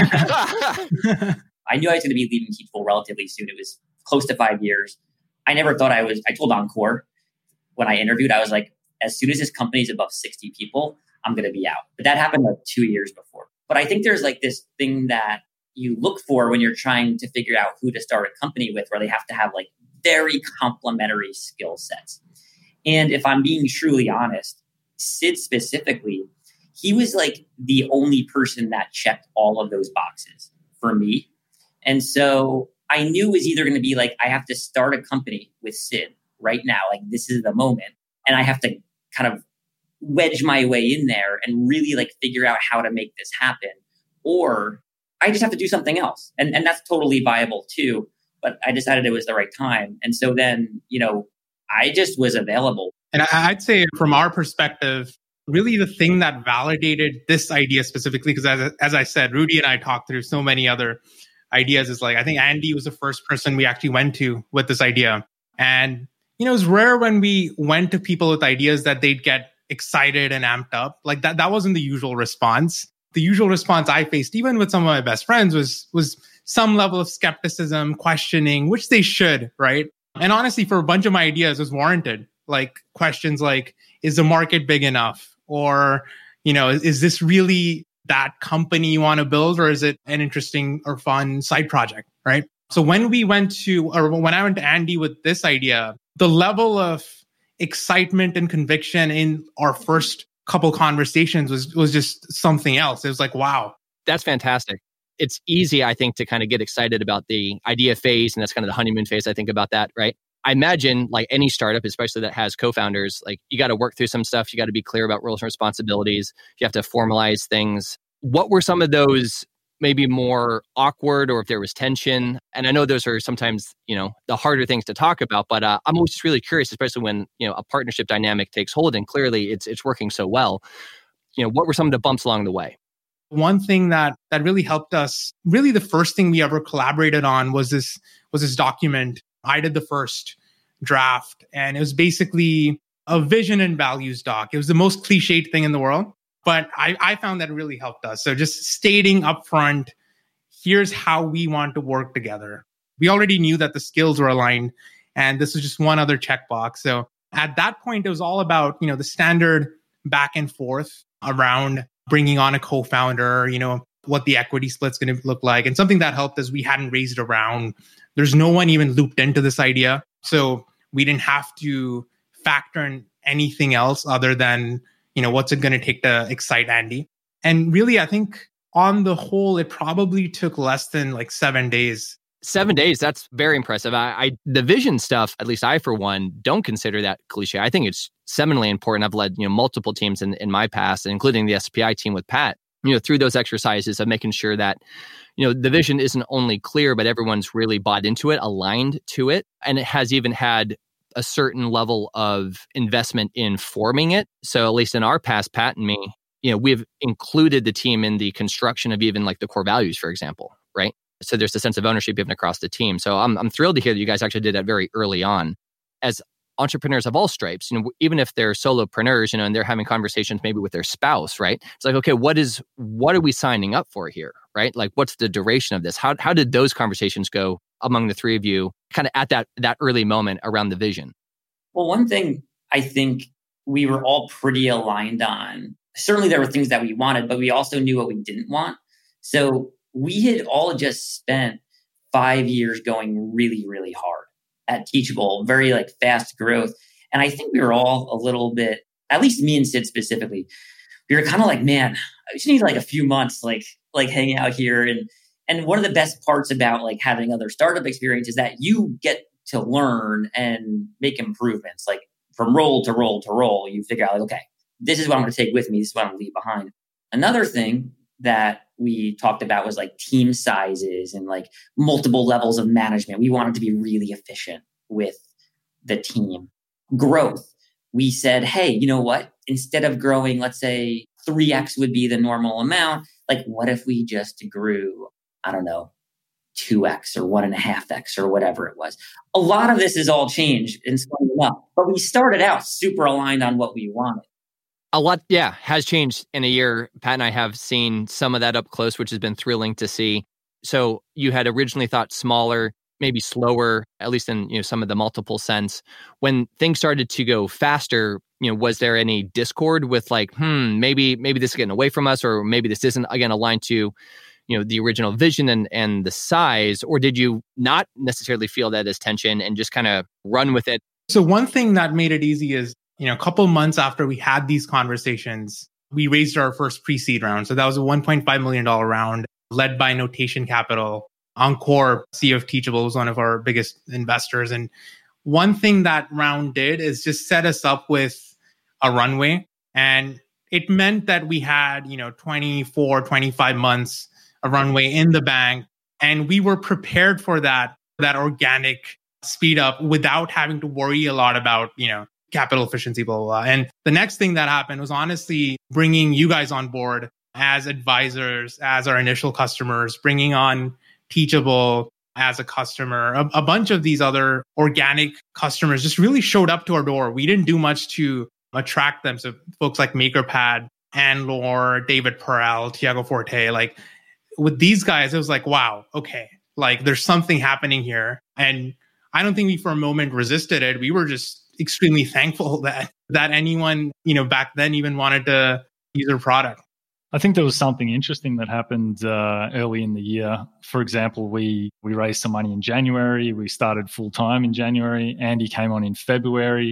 I knew I was going to be leaving Teachable relatively soon. It was close to 5 years. I never thought I told Encore when I interviewed, I was like, as soon as this company is above 60 people, I'm going to be out. But that happened like 2 years before. But I think there's like this thing that you look for when you're trying to figure out who to start a company with, where they have to have like very complementary skill sets. And if I'm being truly honest, Sid specifically, he was like the only person that checked all of those boxes for me. And so I knew it was either going to be like, I have to start a company with Sid right now. Like this is the moment. And I have to kind of wedge my way in there and really like figure out how to make this happen. Or I just have to do something else. And that's totally viable too. But I decided it was the right time. And so then, I just was available. And I'd say from our perspective, really the thing that validated this idea specifically, because as I said, Rudy and I talked through so many other ideas, is like, I think Andy was the first person we actually went to with this idea. And, it was rare when we went to people with ideas that they'd get excited and amped up. Like that wasn't the usual response. The usual response I faced, even with some of my best friends, was some level of skepticism, questioning, which they should, right? And honestly, for a bunch of my ideas, it was warranted. Like questions like, is the market big enough? Or, is this really that company you want to build? Or is it an interesting or fun side project, right? So when I went to Andy with this idea, the level of excitement and conviction in our first couple conversations was just something else. It was like, wow. That's fantastic. It's easy, I think, to kind of get excited about the idea phase. And that's kind of the honeymoon phase. I think about that, right? I imagine like any startup, especially that has co-founders, like you got to work through some stuff. You got to be clear about roles and responsibilities. You have to formalize things. What were some of those maybe more awkward, or if there was tension? And I know those are sometimes, the harder things to talk about, but I'm always just really curious, especially when, a partnership dynamic takes hold and clearly it's working so well. What were some of the bumps along the way? One thing that really helped us, really the first thing we ever collaborated on was this document. I did the first draft, and it was basically a vision and values doc. It was the most cliched thing in the world, but I found that really helped us. So just stating upfront, here's how we want to work together. We already knew that the skills were aligned, and this was just one other checkbox. So at that point, it was all about, the standard back and forth around bringing on a co-founder, what the equity split's going to look like. And something that helped is we hadn't raised a round. There's no one even looped into this idea. So we didn't have to factor in anything else other than, what's it going to take to excite Andy. And really, I think on the whole, it probably took less than like 7 days. 7 days, that's very impressive. The vision stuff, at least I, for one, don't consider that cliche. I think it's seminally important. I've led, multiple teams in my past, including the SPI team with Pat. through those exercises of making sure that, the vision isn't only clear, but everyone's really bought into it, aligned to it. And it has even had a certain level of investment in forming it. So at least in our past, Pat and me, we've included the team in the construction of even like the core values, for example, right? So there's a sense of ownership given across the team. So I'm thrilled to hear that you guys actually did that very early on. As entrepreneurs of all stripes, even if they're solopreneurs, and they're having conversations maybe with their spouse, right? It's like, okay, what are we signing up for here, right? Like, what's the duration of this? How did those conversations go among the three of you kind of at that early moment around the vision? Well, one thing I think we were all pretty aligned on, certainly there were things that we wanted, but we also knew what we didn't want. So we had all just spent 5 years going really, really hard at Teachable, very like fast growth. And I think we were all a little bit, at least me and Sid specifically, we were kind of like, man, I just need like a few months, like hanging out here. And one of the best parts about like having other startup experience is that you get to learn and make improvements. Like from role to role to role, you figure out like, okay, this is what I'm going to take with me. This is what I'm going to leave behind. Another thing that we talked about was like team sizes and like multiple levels of management. We wanted to be really efficient with the team. Growth. We said, hey, you know what? Instead of growing, let's say 3x would be the normal amount. Like, what if we just grew, I don't know, 2x or 1.5x or whatever it was? A lot of this is all changed and spun up, but we started out super aligned on what we wanted. A lot, has changed in a year. Pat and I have seen some of that up close, which has been thrilling to see. So you had originally thought smaller, maybe slower, at least in some of the multiple sense. When things started to go faster, was there any discord with like, maybe this is getting away from us, or maybe this isn't again aligned to the original vision and the size, or did you not necessarily feel that as tension and just kind of run with it? So one thing that made it easy is, a couple months after we had these conversations, we raised our first pre-seed round. So that was a $1.5 million round led by Notation Capital. Encore, CEO of Teachable, was one of our biggest investors. And one thing that round did is just set us up with a runway. And it meant that we had, 24, 25 months of runway in the bank. And we were prepared for that organic speed up without having to worry a lot about, capital efficiency, blah, blah, blah. And the next thing that happened was honestly bringing you guys on board as advisors, as our initial customers, bringing on Teachable as a customer. A bunch of these other organic customers just really showed up to our door. We didn't do much to attract them. So folks like MakerPad, Ann Lore, David Perel, Tiago Forte, like with these guys, it was like, wow, okay, like there's something happening here. And I don't think we for a moment resisted it. We were just extremely thankful that anyone, back then even wanted to use our product. I think there was something interesting that happened early in the year. For example, we raised some money in January. We started full time in January. Andy came on in February.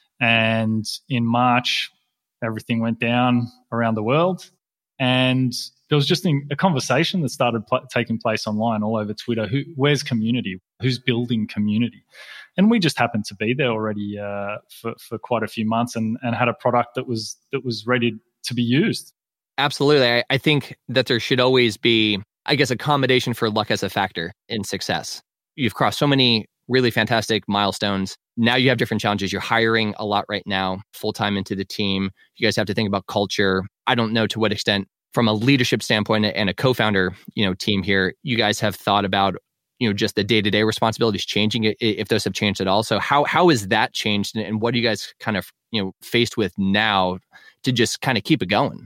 And in March, everything went down around the world. And there was just a conversation that started taking place online all over Twitter. Where's community? Who's building community? And we just happened to be there already for quite a few months and had a product that was ready to be used. Absolutely. I think that there should always be, I guess, accommodation for luck as a factor in success. You've crossed so many really fantastic milestones. Now you have different challenges. You're hiring a lot right now, full-time into the team. You guys have to think about culture. I don't know to what extent, from a leadership standpoint and a co-founder, team here, you guys have thought about, just the day-to-day responsibilities changing, if those have changed at all. So how has that changed, and what are you guys kind of, faced with now to just kind of keep it going?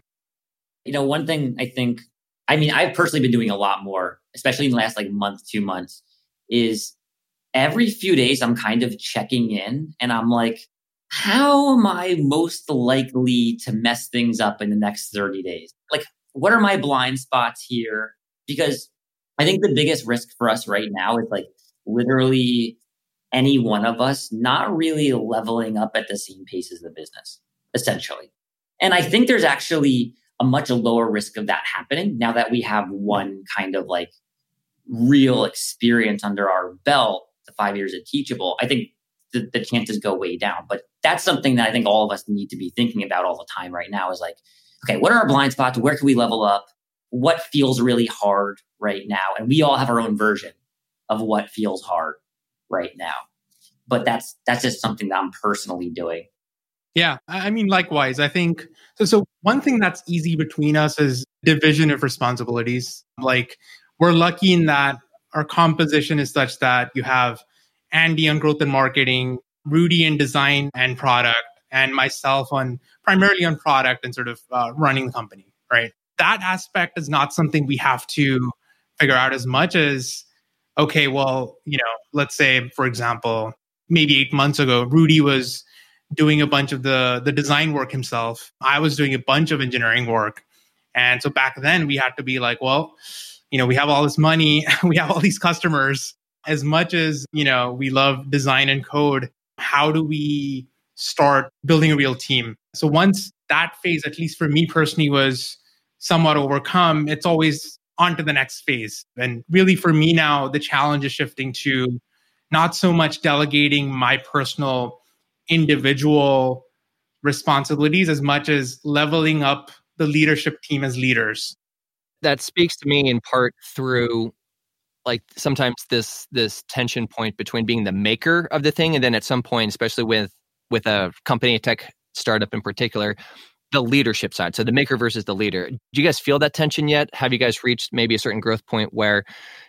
One thing I've personally been doing a lot more, especially in the last month, 2 months, is every few days I'm kind of checking in and I'm like, how am I most likely to mess things up in the next 30 days? Like, what are my blind spots here? Because I think the biggest risk for us right now is literally any one of us not really leveling up at the same pace as the business, essentially. And I think there's actually a much lower risk of that happening now that we have one kind of real experience under our belt, the 5 years at Teachable. I think the chances go way down. But that's something that I think all of us need to be thinking about all the time right now is okay, what are our blind spots? Where can we level up? what feels really hard right now. And we all have our own version of what feels hard right now. But that's just something that I'm personally doing. Yeah, I mean, likewise, I think so. One thing that's easy between us is division of responsibilities. Like, we're lucky in that our composition is such that you have Andy on growth and marketing, Rudy in design and product, and myself on primarily on product and sort of running the company, right? That aspect is not something we have to figure out as much as, okay, well, let's say, for example, maybe 8 months ago, Rudy was doing a bunch of the design work himself. I was doing a bunch of engineering work. And so back then we had to be like, well, we have all this money, we have all these customers. As much as, we love design and code, how do we start building a real team? So once that phase, at least for me personally, was somewhat overcome, it's always on to the next phase. And really for me now, the challenge is shifting to not so much delegating my personal individual responsibilities as much as leveling up the leadership team as leaders. That speaks to me in part through like sometimes this tension point between being the maker of the thing and then at some point, especially with a company, a tech startup in particular, the leadership side. So the maker versus the leader. Do you guys feel that tension yet? Have you guys reached maybe a certain growth point where,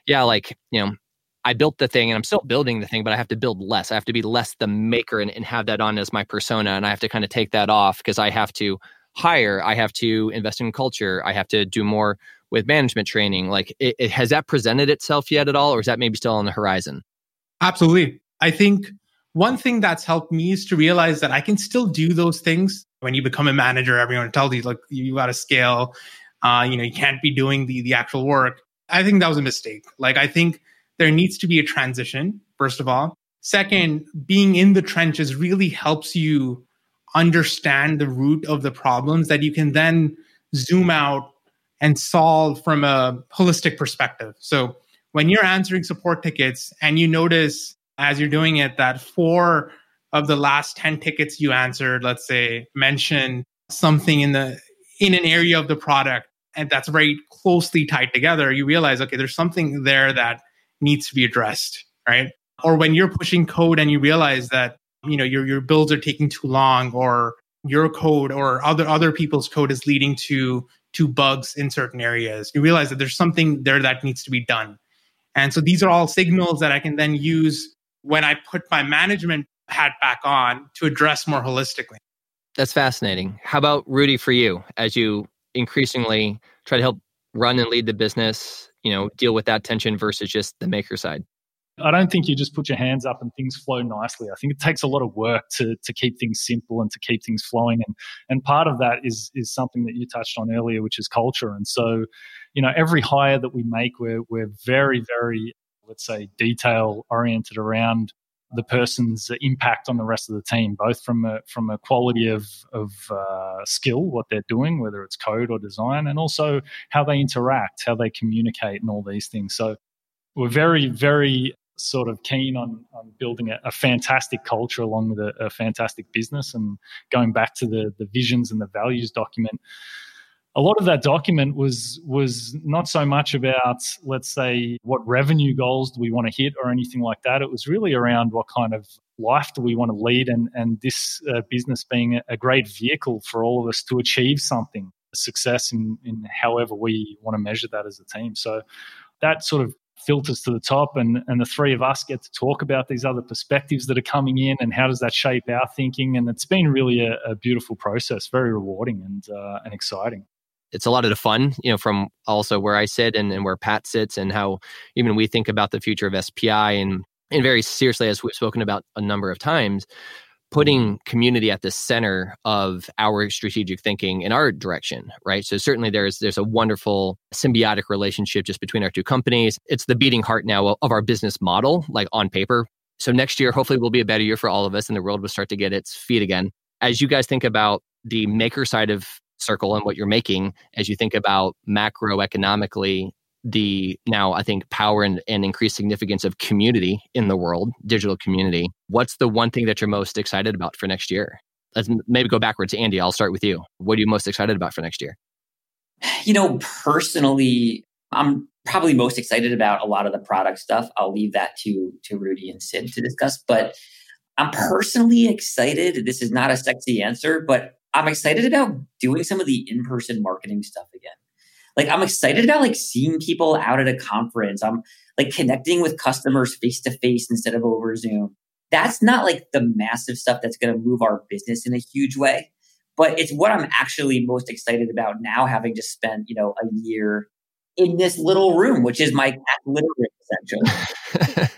I built the thing and I'm still building the thing, but I have to build less. I have to be less the maker and have that on as my persona. And I have to kind of take that off because I have to hire, I have to invest in culture, I have to do more with management training. Like, has that presented itself yet at all? Or is that maybe still on the horizon? Absolutely. I think one thing that's helped me is to realize that I can still do those things. When you become a manager, everyone tells you, like, you got to scale. You can't be doing the actual work. I think that was a mistake. Like, I think there needs to be a transition, first of all. Second, being in the trenches really helps you understand the root of the problems that you can then zoom out and solve from a holistic perspective. So when you're answering support tickets and you notice as you're doing it that 4 of the last 10 tickets you answered, let's say, mention something in an area of the product, and that's very closely tied together, you realize, okay, there's something there that needs to be addressed, right? Or when you're pushing code and you realize that, your builds are taking too long, or your code or other people's code is leading to bugs in certain areas, you realize that there's something there that needs to be done. And so these are all signals that I can then use when I put my management hat back on to address more holistically. That's fascinating. How about Rudy, for you, as you increasingly try to help run and lead the business, deal with that tension versus just the maker side? I don't think you just put your hands up and things flow nicely. I think it takes a lot of work to keep things simple and to keep things flowing. And part of that is something that you touched on earlier, which is culture. And so, every hire that we make, we're very, very, let's say, detail oriented around the person's impact on the rest of the team, both from a quality of skill, what they're doing, whether it's code or design, and also how they interact, how they communicate, and all these things. So we're very, very sort of keen on building a fantastic culture along with a fantastic business. And going back to the visions and the values document, a lot of that document was not so much about, let's say, what revenue goals do we want to hit or anything like that. It was really around what kind of life do we want to lead, and this business being a great vehicle for all of us to achieve something, success in however we want to measure that as a team. So that sort of filters to the top, and the three of us get to talk about these other perspectives that are coming in and how does that shape our thinking. And it's been really a beautiful process, very rewarding and exciting. It's a lot of the fun, from also where I sit and where Pat sits, and how even we think about the future of SPI and very seriously, as we've spoken about a number of times, putting community at the center of our strategic thinking in our direction, right? So certainly there's a wonderful symbiotic relationship just between our two companies. It's the beating heart now of our business model, like on paper. So next year, hopefully will be a better year for all of us and the world will start to get its feet again. As you guys think about the maker side of Circle and what you're making, as you think about macroeconomically, the now, I think, power and increased significance of community in the world, digital community, what's the one thing that you're most excited about for next year? Let's maybe go backwards. Andy, I'll start with you. What are you most excited about for next year? Personally, I'm probably most excited about a lot of the product stuff. I'll leave that to Rudy and Sid to discuss. But I'm personally excited. This is not a sexy answer, but I'm excited about doing some of the in-person marketing stuff again. Like, I'm excited about seeing people out at a conference. I'm connecting with customers face to face instead of over Zoom. That's not the massive stuff that's going to move our business in a huge way, but it's what I'm actually most excited about now, having just spent, a year in this little room, which is my little room, essentially.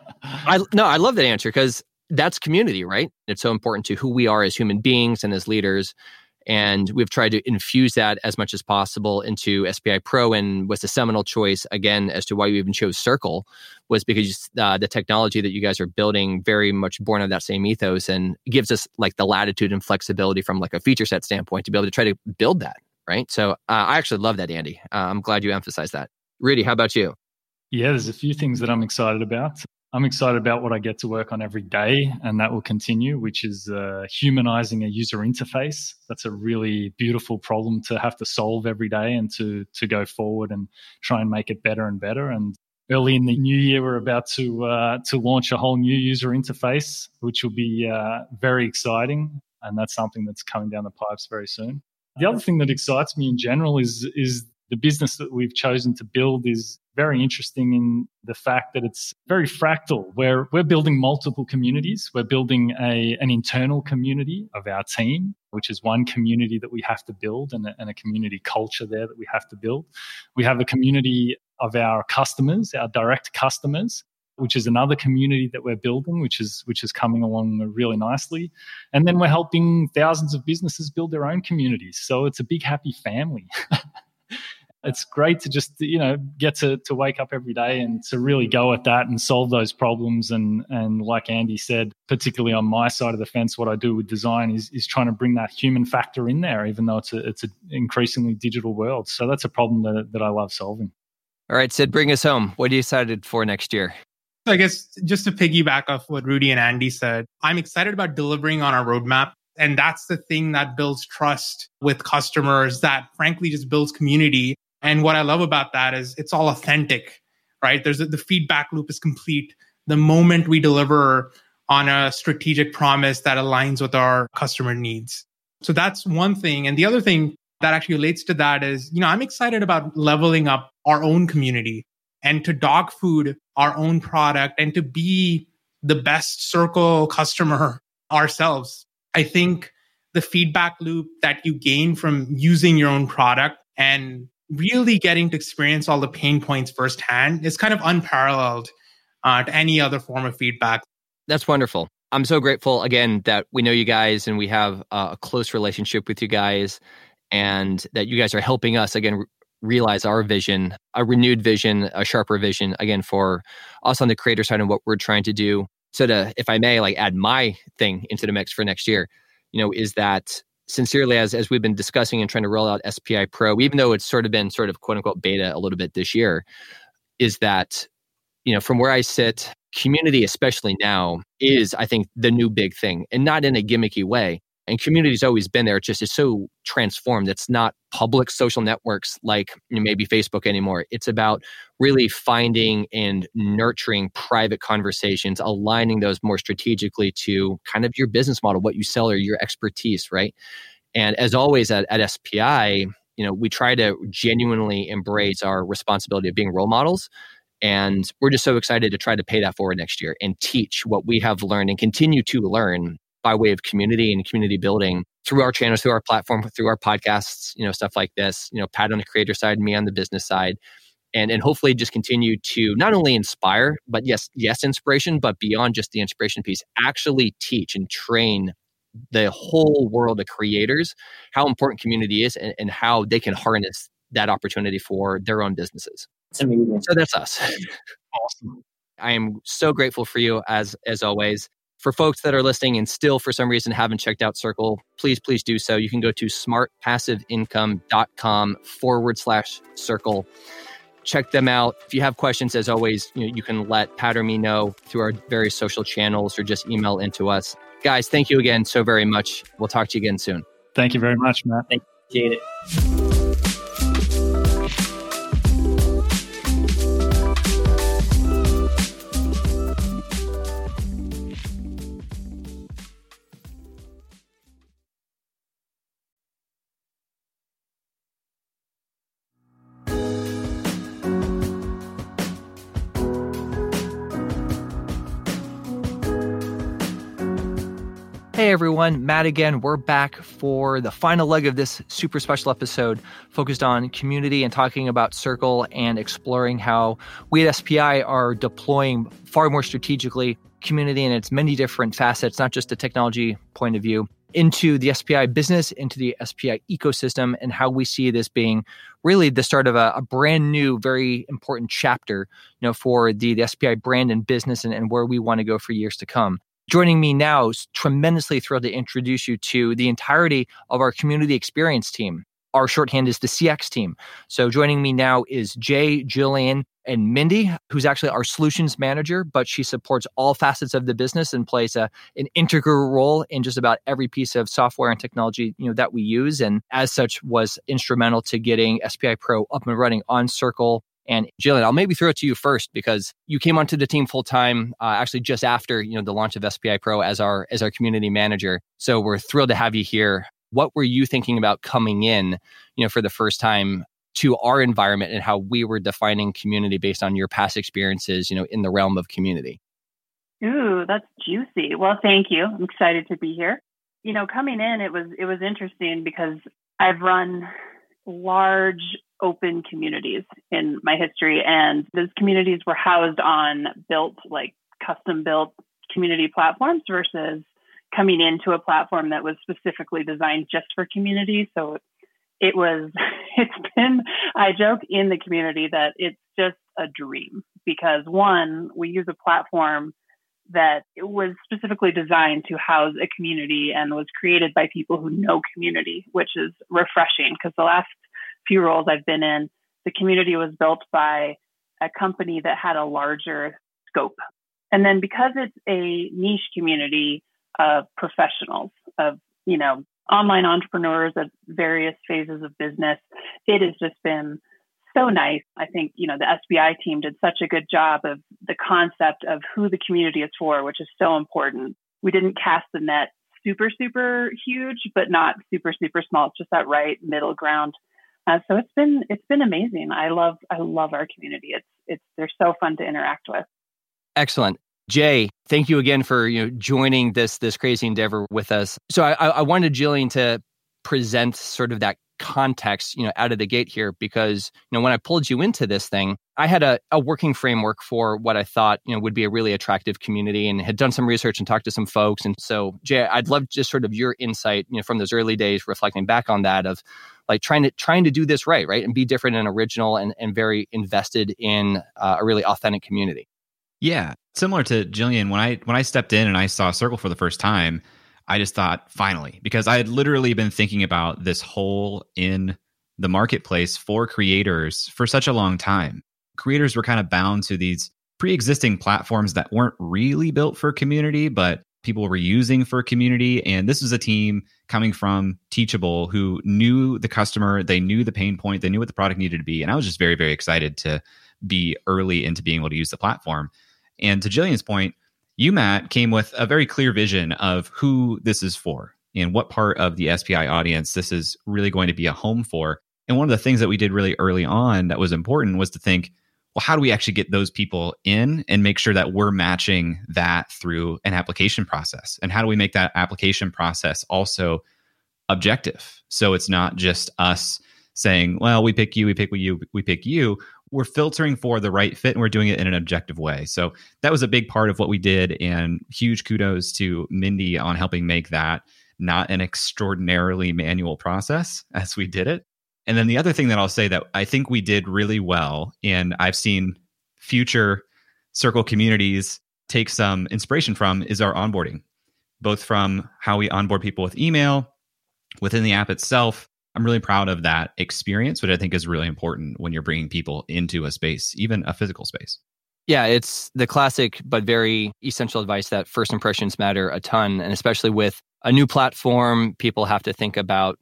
I love that answer, because that's community, right? It's so important to who we are as human beings and as leaders. And we've tried to infuse that as much as possible into SPI Pro, and was the seminal choice, again, as to why we even chose Circle, was because the technology that you guys are building very much born of that same ethos, and gives us the latitude and flexibility from a feature set standpoint to be able to try to build that, right? So I actually love that, Andy. I'm glad you emphasized that. Rudy, how about you? Yeah, there's a few things that I'm excited about. I'm excited about what I get to work on every day, and that will continue, which is humanizing a user interface. That's a really beautiful problem to have to solve every day, and to go forward and try and make it better and better. And early in the new year, we're about to launch a whole new user interface, which will be very exciting. And that's something that's coming down the pipes very soon. The other thing that excites me in general is the business that we've chosen to build is very interesting in the fact that it's very fractal. We're building multiple communities. We're building an internal community of our team, which is one community that we have to build, and a community culture there that we have to build. We have a community of our customers, our direct customers, which is another community that we're building, which is coming along really nicely. And then we're helping thousands of businesses build their own communities. So it's a big, happy family. It's great to just, get to wake up every day and to really go at that and solve those problems. And like Andy said, particularly on my side of the fence, what I do with design is trying to bring that human factor in there, even though it's an increasingly digital world. So that's a problem that I love solving. All right, Sid, bring us home. What are you excited for next year? I guess just to piggyback off what Rudy and Andy said, I'm excited about delivering on our roadmap. And that's the thing that builds trust with customers, that frankly just builds community. And what I love about that is it's all authentic, right? The feedback loop is complete the moment we deliver on a strategic promise that aligns with our customer needs. So that's one thing. And the other thing that actually relates to that is, I'm excited about leveling up our own community and to dog food our own product and to be the best Circle customer ourselves. I think the feedback loop that you gain from using your own product and really getting to experience all the pain points firsthand is kind of unparalleled to any other form of feedback. That's wonderful. I'm so grateful, again, that we know you guys and we have a close relationship with you guys, and that you guys are helping us, again, realize our vision, a renewed vision, a sharper vision, again, for us on the creator side and what we're trying to do. So to, if I may, add my thing into the mix for next year, is that sincerely, as we've been discussing and trying to roll out SPI Pro, even though it's sort of been quote unquote beta a little bit this year, is that, from where I sit, community, especially now, is, I think, the new big thing, and not in a gimmicky way. And community's always been there. It's so transformed. It's not public social networks like maybe Facebook anymore. It's about really finding and nurturing private conversations, aligning those more strategically to kind of your business model, what you sell or your expertise, right? And as always at SPI, we try to genuinely embrace our responsibility of being role models. And we're just so excited to try to pay that forward next year and teach what we have learned and continue to learn by way of community and community building through our channels, through our platform, through our podcasts, stuff like this, Pat on the creator side, me on the business side, and hopefully just continue to not only inspire, but yes, inspiration, but beyond just the inspiration piece, actually teach and train the whole world of creators how important community is and how they can harness that opportunity for their own businesses. It's amazing. So that's us. Awesome. I am so grateful for you as always. For folks that are listening and still for some reason haven't checked out Circle, please do so. You can go to smartpassiveincome.com/circle. Check them out. If you have questions, as always, you can let Pat or me know through our various social channels or just email into us. Guys, thank you again so very much. We'll talk to you again soon. Thank you very much, Matt. Appreciate it. Hey everyone, Matt again. We're back for the final leg of this super special episode focused on community and talking about Circle and exploring how we at SPI are deploying far more strategically community in its many different facets, not just a technology point of view, into the SPI business, into the SPI ecosystem, and how we see this being really the start of a brand new, very important chapter, for the SPI brand and business and where we want to go for years to come. Joining me now, tremendously thrilled to introduce you to the entirety of our community experience team. Our shorthand is the CX team. So joining me now is Jay, Jillian, and Mindy, who's actually our solutions manager, but she supports all facets of the business and plays an integral role in just about every piece of software and technology that we use. And as such, was instrumental to getting SPI Pro up and running on Circle. And Jillian, I'll maybe throw it to you first because you came onto the team full time, actually just after the launch of SPI Pro as our community manager. So we're thrilled to have you here. What were you thinking about coming in, for the first time to our environment and how we were defining community based on your past experiences, in the realm of community? Ooh, that's juicy. Well, thank you. I'm excited to be here. Coming in, it was interesting because I've run large open communities in my history, and those communities were housed on custom built community platforms versus coming into a platform that was specifically designed just for community. So I joke in the community that it's just a dream because one, we use a platform that it was specifically designed to house a community and was created by people who know community, which is refreshing because the last few roles I've been in, the community was built by a company that had a larger scope. And then because it's a niche community of professionals, of, online entrepreneurs at various phases of business, it has just been so nice. I think, the SBI team did such a good job of the concept of who the community is for, which is so important. We didn't cast the net super, super huge, but not super, super small. It's just that right middle ground. So it's been amazing. I love our community. They're so fun to interact with. Excellent. Jay, thank you again for joining this crazy endeavor with us. So I wanted Jillian to present sort of that context, out of the gate here, because when I pulled you into this thing, I had a working framework for what I thought would be a really attractive community, and had done some research and talked to some folks. And so, Jay, I'd love just sort of your insight, from those early days, reflecting back on that of like trying to do this right, and be different and original and very invested in a really authentic community. Yeah, similar to Jillian, when I stepped in and I saw Circle for the first time, I just thought, finally, because I had literally been thinking about this hole in the marketplace for creators for such a long time. Creators were kind of bound to these pre-existing platforms that weren't really built for community, but people were using for community. And this was a team coming from Teachable who knew the customer, they knew the pain point, they knew what the product needed to be. And I was just very, very excited to be early into being able to use the platform. And to Jillian's point, you, Matt, came with a very clear vision of who this is for and what part of the SPI audience this is really going to be a home for. And one of the things that we did really early on that was important was to think, well, how do we actually get those people in and make sure that we're matching that through an application process? And how do we make that application process also objective? So it's not just us saying, well, we pick you, we pick you, we pick you. We're filtering for the right fit and we're doing it in an objective way. So that was a big part of what we did. And huge kudos to Mindy on helping make that not an extraordinarily manual process as we did it. And then the other thing that I'll say that I think we did really well, and I've seen future Circle communities take some inspiration from, is our onboarding, both from how we onboard people with email, within the app itself. I'm really proud of that experience, which I think is really important when you're bringing people into a space, even a physical space. Yeah, it's the classic but very essential advice that first impressions matter a ton. And especially with a new platform, people have to think about,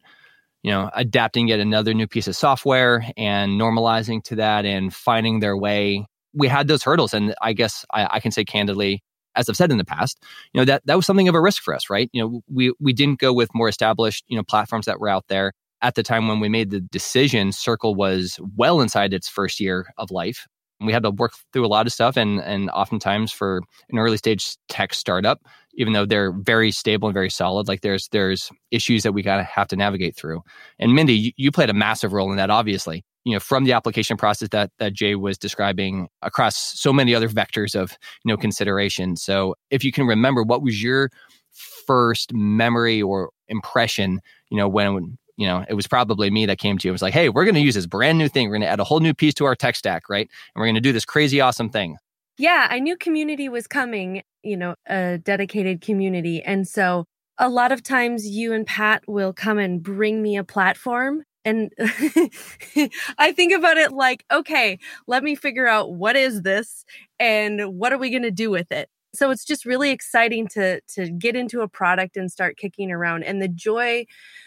adapting yet another new piece of software and normalizing to that and finding their way. We had those hurdles. And I guess I can say candidly, as I've said in the past, that was something of a risk for us, right? We didn't go with more established, platforms that were out there. At the time when we made the decision, Circle was well inside its first year of life. We had to work through a lot of stuff. And oftentimes for an early stage tech startup, even though they're very stable and very solid, like there's issues that we gotta have to navigate through. And Mindy, you played a massive role in that, obviously. From the application process that Jay was describing across so many other vectors of consideration. So if you can remember, what was your first memory or impression, when it was probably me that came to you and was like, hey, we're going to use this brand new thing. We're going to add a whole new piece to our tech stack, right? And we're going to do this crazy awesome thing. Yeah, I knew community was coming, a dedicated community. And so a lot of times you and Pat will come and bring me a platform. And I think about it like, okay, let me figure out what is this and what are we going to do with it? So it's just really exciting to get into a product and start kicking around. And the joy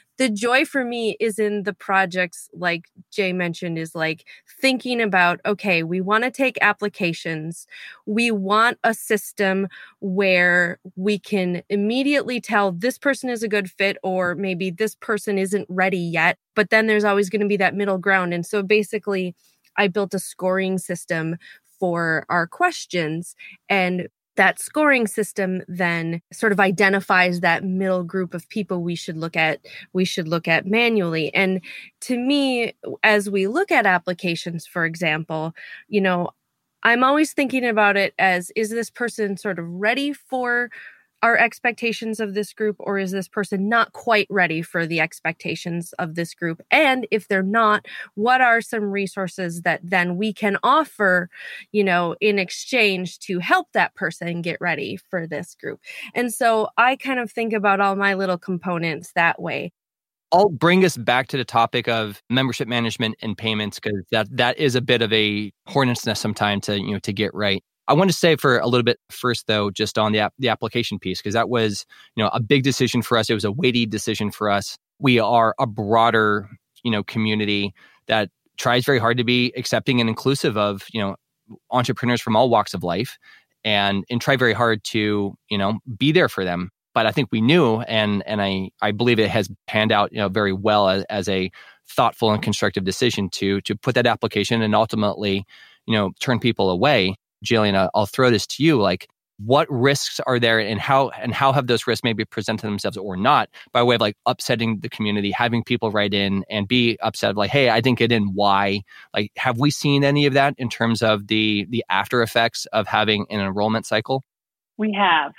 for me is in the projects, like Jay mentioned, is like thinking about, okay, we want to take applications. We want a system where we can immediately tell this person is a good fit, or maybe this person isn't ready yet. But then there's always going to be that middle ground. And so basically, I built a scoring system for our questions, and that scoring system then sort of identifies that middle group of people we should look at manually. And to me, as we look at applications, for example, I'm always thinking about it as, is this person sort of ready for our expectations of this group, or is this person not quite ready for the expectations of this group? And if they're not, what are some resources that then we can offer, in exchange to help that person get ready for this group? And so I kind of think about all my little components that way. I'll bring us back to the topic of membership management and payments, because that is a bit of a hornet's nest sometimes to get right. I want to say for a little bit first, though, just on the application piece, because that was, a big decision for us. It was a weighty decision for us. We are a broader, community that tries very hard to be accepting and inclusive of, entrepreneurs from all walks of life, and try very hard to, be there for them. But I think we knew, and I believe it has panned out, very well as a thoughtful and constructive decision to put that application and ultimately, turn people away. Jillian, I'll throw this to you. Like, what risks are there, and how have those risks maybe presented themselves or not, by way of like upsetting the community, having people write in and be upset, like, hey, I didn't get in, why? Like, have we seen any of that in terms of the after effects of having an enrollment cycle? We have.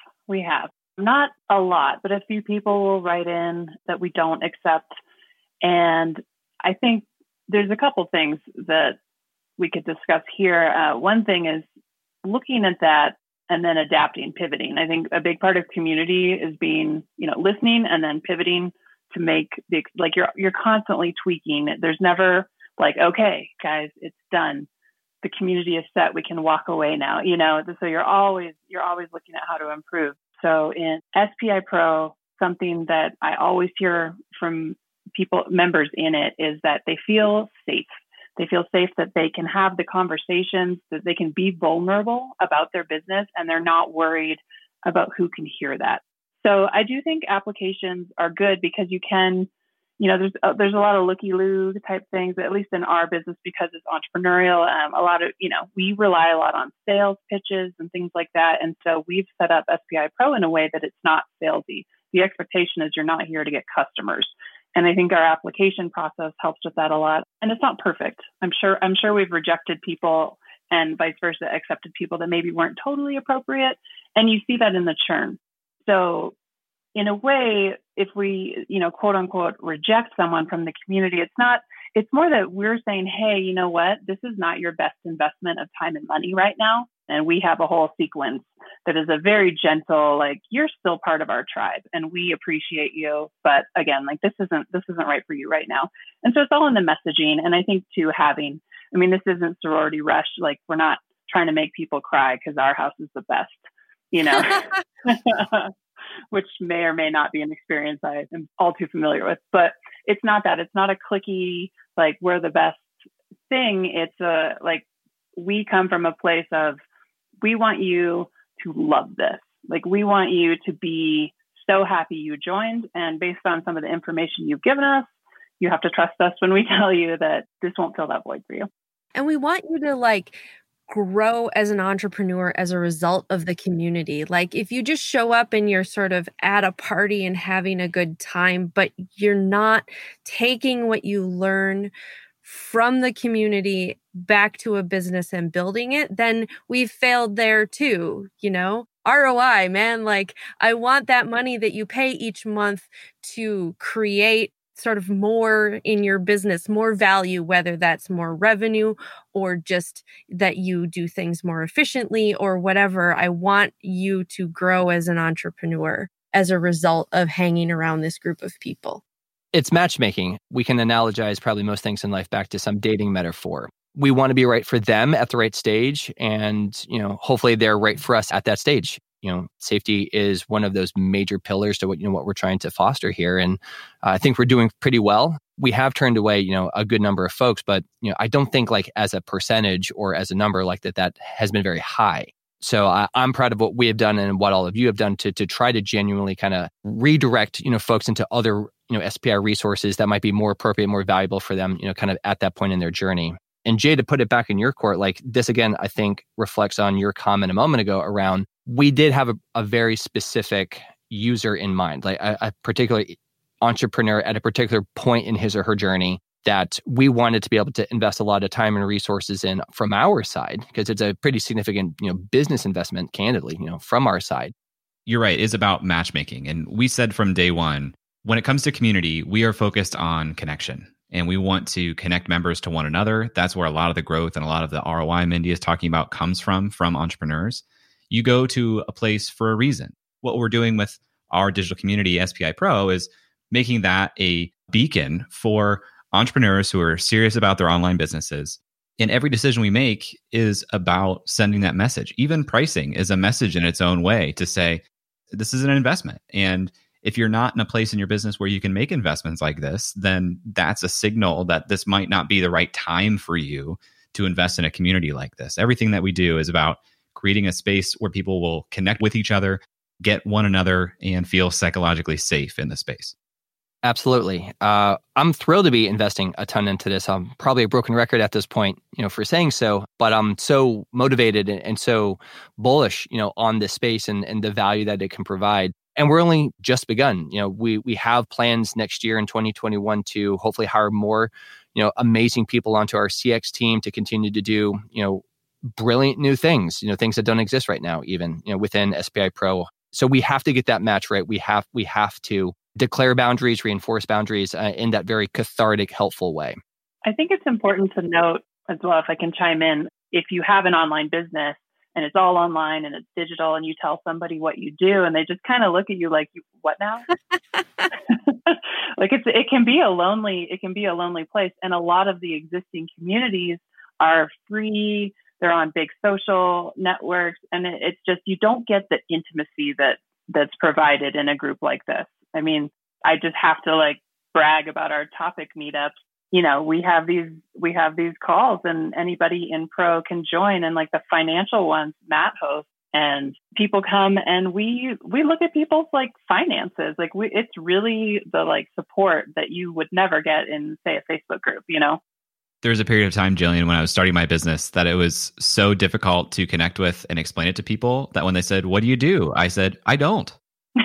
Not a lot, but a few people will write in that we don't accept. And I think there's a couple things that we could discuss here. One thing is looking at that and then adapting, pivoting. I think a big part of community is being, listening and then pivoting to make you're constantly tweaking. There's never like, okay, guys, it's done. The community is set. We can walk away now. So you're always looking at how to improve. So in SPI Pro, something that I always hear from members in it, is that they feel safe. They feel safe that they can have the conversations, that they can be vulnerable about their business, and they're not worried about who can hear that. So I do think applications are good because you can, there's a lot of looky-loo type things, at least in our business, because it's entrepreneurial. A lot of, we rely a lot on sales pitches and things like that. And so we've set up SPI Pro in a way that it's not salesy. The expectation is you're not here to get customers. And I think our application process helps with that a lot. And it's not perfect. I'm sure we've rejected people and vice versa, accepted people that maybe weren't totally appropriate. And you see that in the churn. So in a way, if we, quote unquote, reject someone from the community, it's more that we're saying, hey, you know what? This is not your best investment of time and money right now. And we have a whole sequence that is a very gentle, like, you're still part of our tribe and we appreciate you. But again, like, this isn't right for you right now. And so it's all in the messaging. And I think too, this isn't sorority rush. Like, we're not trying to make people cry because our house is the best, which may or may not be an experience I am all too familiar with. But it's not that. It's not a cliquey, like, we're the best thing. It's we come from a place of, we want you to love this. Like, we want you to be so happy you joined. And based on some of the information you've given us, you have to trust us when we tell you that this won't fill that void for you. And we want you to grow as an entrepreneur as a result of the community. Like if you just show up and you're sort of at a party and having a good time, but you're not taking what you learn from the community back to a business and building it, then we've failed there too, ROI, man, like I want that money that you pay each month to create sort of more in your business, more value, whether that's more revenue or just that you do things more efficiently or whatever. I want you to grow as an entrepreneur as a result of hanging around this group of people. It's matchmaking. We can analogize probably most things in life back to some dating metaphor. We want to be right for them at the right stage, and hopefully they're right for us at that stage. Safety is one of those major pillars to what we're trying to foster here, and I think we're doing pretty well. We have turned away a good number of folks, but I don't think like as a percentage or as a number like that has been very high. So I'm proud of what we have done and what all of you have done to try to genuinely kind of redirect folks into other SPI resources that might be more appropriate, more valuable for them kind of at that point in their journey. And Jay, to put it back in your court, like this again, I think reflects on your comment a moment ago around we did have a very specific user in mind, like a particular entrepreneur at a particular point in his or her journey that we wanted to be able to invest a lot of time and resources in from our side, because it's a pretty significant business investment, candidly, from our side. You're right. It's about matchmaking. And we said from day one, when it comes to community, we are focused on connection. And we want to connect members to one another. That's where a lot of the growth and a lot of the ROI Mindy is talking about comes from entrepreneurs. You go to a place for a reason. What we're doing with our digital community, SPI Pro, is making that a beacon for entrepreneurs who are serious about their online businesses. And every decision we make is about sending that message. Even pricing is a message in its own way to say, this is an investment. And if you're not in a place in your business where you can make investments like this, then that's a signal that this might not be the right time for you to invest in a community like this. Everything that we do is about creating a space where people will connect with each other, get one another, and feel psychologically safe in the space. Absolutely. I'm thrilled to be investing a ton into this. I'm probably a broken record at this point, for saying so, but I'm so motivated and so bullish, on this space and the value that it can provide. And we're only just begun. We have plans next year in 2021 to hopefully hire more, amazing people onto our CX team to continue to do, brilliant new things, things that don't exist right now, even, within SPI Pro. So we have to get that match right. We have to declare boundaries, reinforce boundaries in that very cathartic, helpful way. I think it's important to note as well, if I can chime in, if you have an online business and it's all online and it's digital and you tell somebody what you do and they just kind of look at you like, what now? Like it can be a lonely place. And a lot of the existing communities are free. They're on big social networks. And it's just, you don't get the intimacy that's provided in a group like this. I mean, I just have to brag about our topic meetups. We have these calls and anybody in Pro can join, and the financial ones, Matt hosts, and people come and we look at people's finances. It's really the support that you would never get in, say, a Facebook group, There was a period of time, Jillian, when I was starting my business that it was so difficult to connect with and explain it to people that when they said, "What do you do?" I said, "I don't."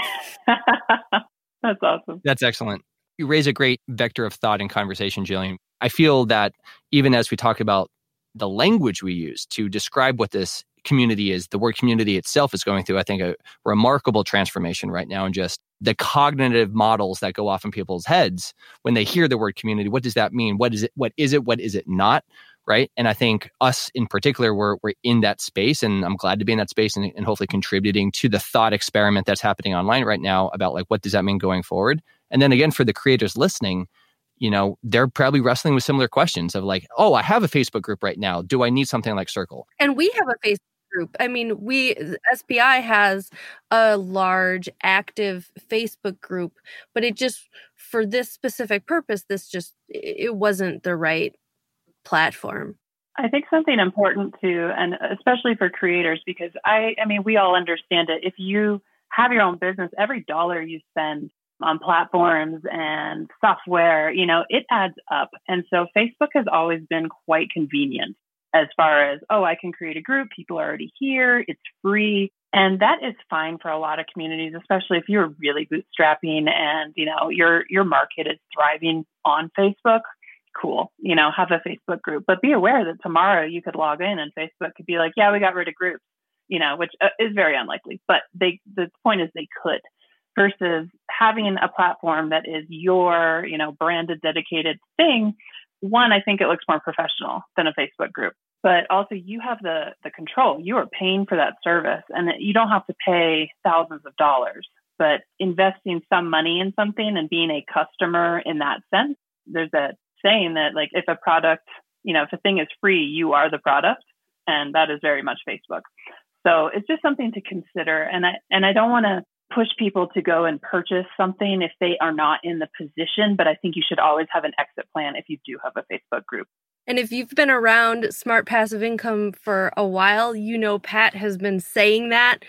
That's awesome. That's excellent. You raise a great vector of thought and conversation, Jillian. I feel that even as we talk about the language we use to describe what this community is, the word community itself is going through, I think, a remarkable transformation right now, and just the cognitive models that go off in people's heads when they hear the word community. What does that mean? What is it? What is it? What is it not? Right. And I think us in particular, we're in that space, and I'm glad to be in that space and hopefully contributing to the thought experiment that's happening online right now about what does that mean going forward? And then again, for the creators listening, they're probably wrestling with similar questions of oh, I have a Facebook group right now. Do I need something like Circle? And we have a Facebook group. I mean, SPI has a large active Facebook group, but it just, for this specific purpose, it wasn't the right platform. I think something important too, and especially for creators, because I mean, we all understand it. If you have your own business, every dollar you spend on platforms and software, it adds up. And so Facebook has always been quite convenient. as far as, oh, I can create a group. People are already here. It's free. And that is fine for a lot of communities, especially if you're really bootstrapping and, your market is thriving on Facebook. Cool. Have a Facebook group, but be aware that tomorrow you could log in and Facebook could be like, yeah, we got rid of groups, which is very unlikely, but the point is they could, versus having a platform that is your, branded, dedicated thing. One, I think it looks more professional than a Facebook group, but also you have the control. You are paying for that service, and you don't have to pay thousands of dollars, but investing some money in something and being a customer in that sense. There's that saying that, like, if a product, if a thing is free, you are the product, and that is very much Facebook. So it's just something to consider. And I don't want to push people to go and purchase something if they are not in the position, but I think you should always have an exit plan if you do have a Facebook group. And if you've been around Smart Passive Income for a while, Pat has been saying that,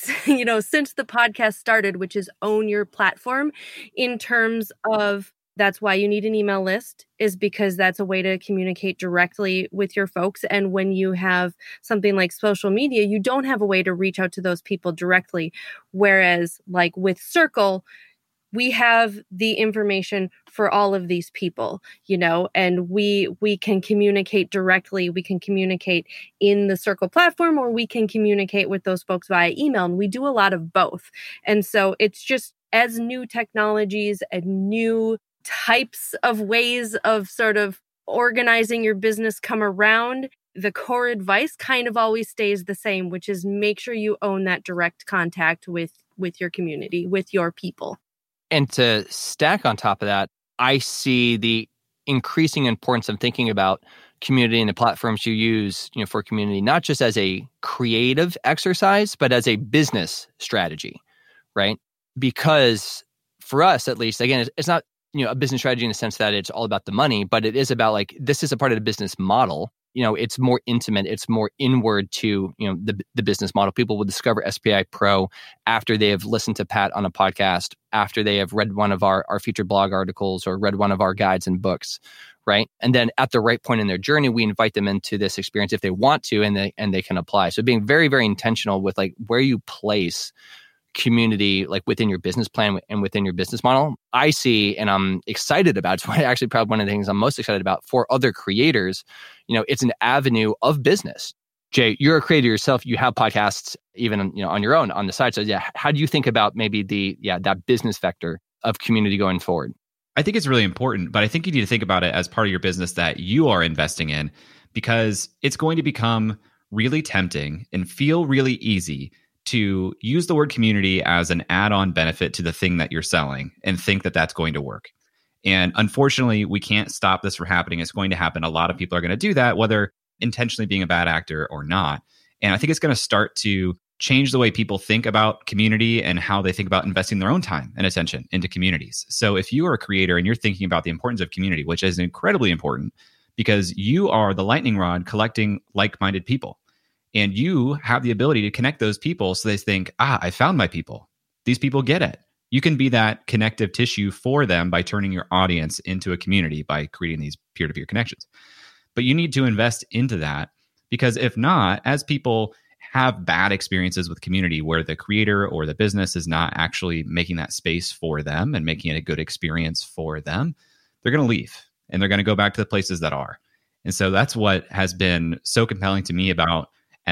since the podcast started, which is own your platform, in terms of that's why you need an email list, is because that's a way to communicate directly with your folks. And when you have something like social media, you don't have a way to reach out to those people directly. Whereas like with Circle, we have the information for all of these people, and we can communicate directly. We can communicate in the Circle platform, or we can communicate with those folks via email. And we do a lot of both. And so it's just, as new technologies and new types of ways of sort of organizing your business come around, the core advice kind of always stays the same, which is make sure you own that direct contact with your community, with your people. And to stack on top of that, I see the increasing importance of thinking about community and the platforms you use, for community, not just as a creative exercise, but as a business strategy, right? Because for us, at least, again, it's not a business strategy in the sense that it's all about the money, but it is about, like, this is a part of the business model. It's more intimate. It's more inward to, the business model. People will discover SPI Pro after they have listened to Pat on a podcast, after they have read one of our featured blog articles or read one of our guides and books, right? And then at the right point in their journey, we invite them into this experience if they want to, and they can apply. So being very, very intentional with, like, where you place community, like, within your business plan and within your business model, I see, and I'm excited about. It's actually probably one of the things I'm most excited about for other creators. It's an avenue of business. Jay, you're a creator yourself. You have podcasts even on your own on the side. So yeah, how do you think about maybe that business vector of community going forward? I think it's really important, but I think you need to think about it as part of your business that you are investing in, because it's going to become really tempting and feel really easy to use the word community as an add-on benefit to the thing that you're selling and think that that's going to work. And unfortunately, we can't stop this from happening. It's going to happen. A lot of people are going to do that, whether intentionally being a bad actor or not. And I think it's going to start to change the way people think about community and how they think about investing their own time and attention into communities. So if you are a creator and you're thinking about the importance of community, which is incredibly important because you are the lightning rod collecting like-minded people. And you have the ability to connect those people so they think, I found my people. These people get it. You can be that connective tissue for them by turning your audience into a community by creating these peer-to-peer connections. But you need to invest into that, because if not, as people have bad experiences with community where the creator or the business is not actually making that space for them and making it a good experience for them, they're going to leave and they're going to go back to the places that are. And so that's what has been so compelling to me about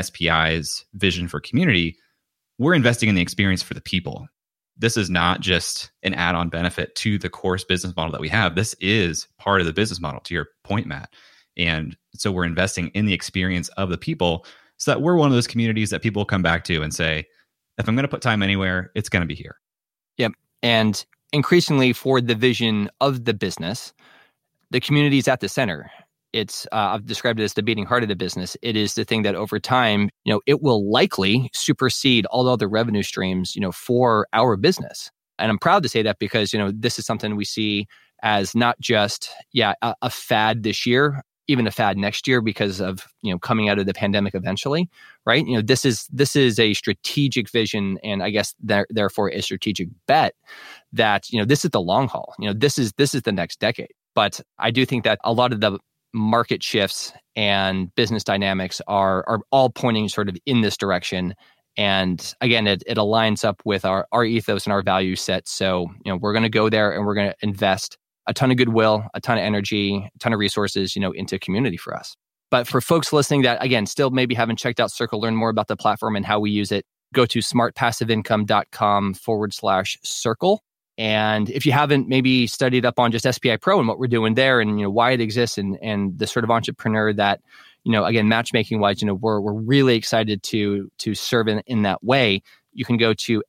SPI's vision for community. We're investing in the experience for the people. This is not just an add-on benefit to the course business model that we have. This is part of the business model, to your point, Matt. And so we're investing in the experience of the people so that we're one of those communities that people come back to and say, if I'm going to put time anywhere, it's going to be here. Yep. And increasingly for the vision of the business, the community is at the center. It's I've described it as the beating heart of the business. It is the thing that over time, it will likely supersede all the other revenue streams, for our business. And I'm proud to say that because, this is something we see as not just, a fad this year, even a fad next year because of, coming out of the pandemic eventually, right? This is a strategic vision, and I guess therefore a strategic bet that, this is the long haul. This is the next decade. But I do think that a lot of the market shifts and business dynamics are all pointing sort of in this direction. And again, it aligns up with our ethos and our value set. So, we're going to go there and we're going to invest a ton of goodwill, a ton of energy, a ton of resources, into community for us. But for folks listening that, again, still maybe haven't checked out Circle, learn more about the platform and how we use it, go to smartpassiveincome.com/circle. And if you haven't maybe studied up on just SPI Pro and what we're doing there and, why it exists and the sort of entrepreneur that, again, matchmaking wise, we're really excited to serve in that way, you can go to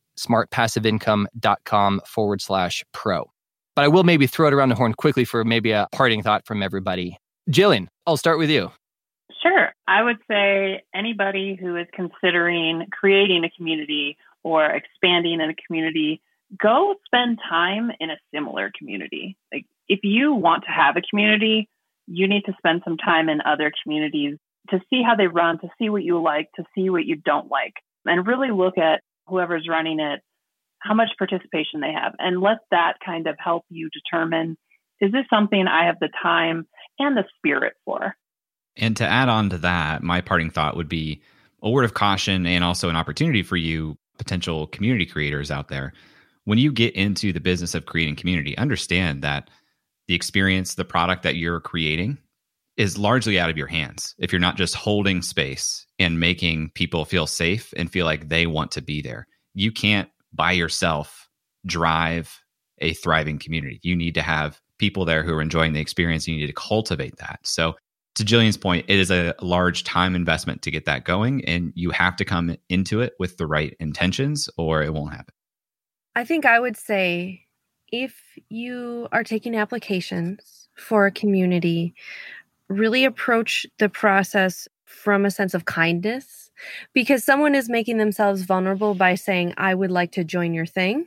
smartpassiveincome.com/pro. But I will maybe throw it around the horn quickly for maybe a parting thought from everybody. Jillian, I'll start with you. Sure. I would say anybody who is considering creating a community or expanding in a community, go spend time in a similar community. Like, if you want to have a community, you need to spend some time in other communities to see how they run, to see what you like, to see what you don't like, and really look at whoever's running it, how much participation they have, and let that kind of help you determine, is this something I have the time and the spirit for? And to add on to that, my parting thought would be a word of caution and also an opportunity for you potential community creators out there. When you get into the business of creating community, understand that the experience, the product that you're creating is largely out of your hands. If you're not just holding space and making people feel safe and feel like they want to be there, you can't by yourself drive a thriving community. You need to have people there who are enjoying the experience. You need to cultivate that. So to Jillian's point, it is a large time investment to get that going, and you have to come into it with the right intentions or it won't happen. I think I would say if you are taking applications for a community, really approach the process from a sense of kindness, because someone is making themselves vulnerable by saying, I would like to join your thing.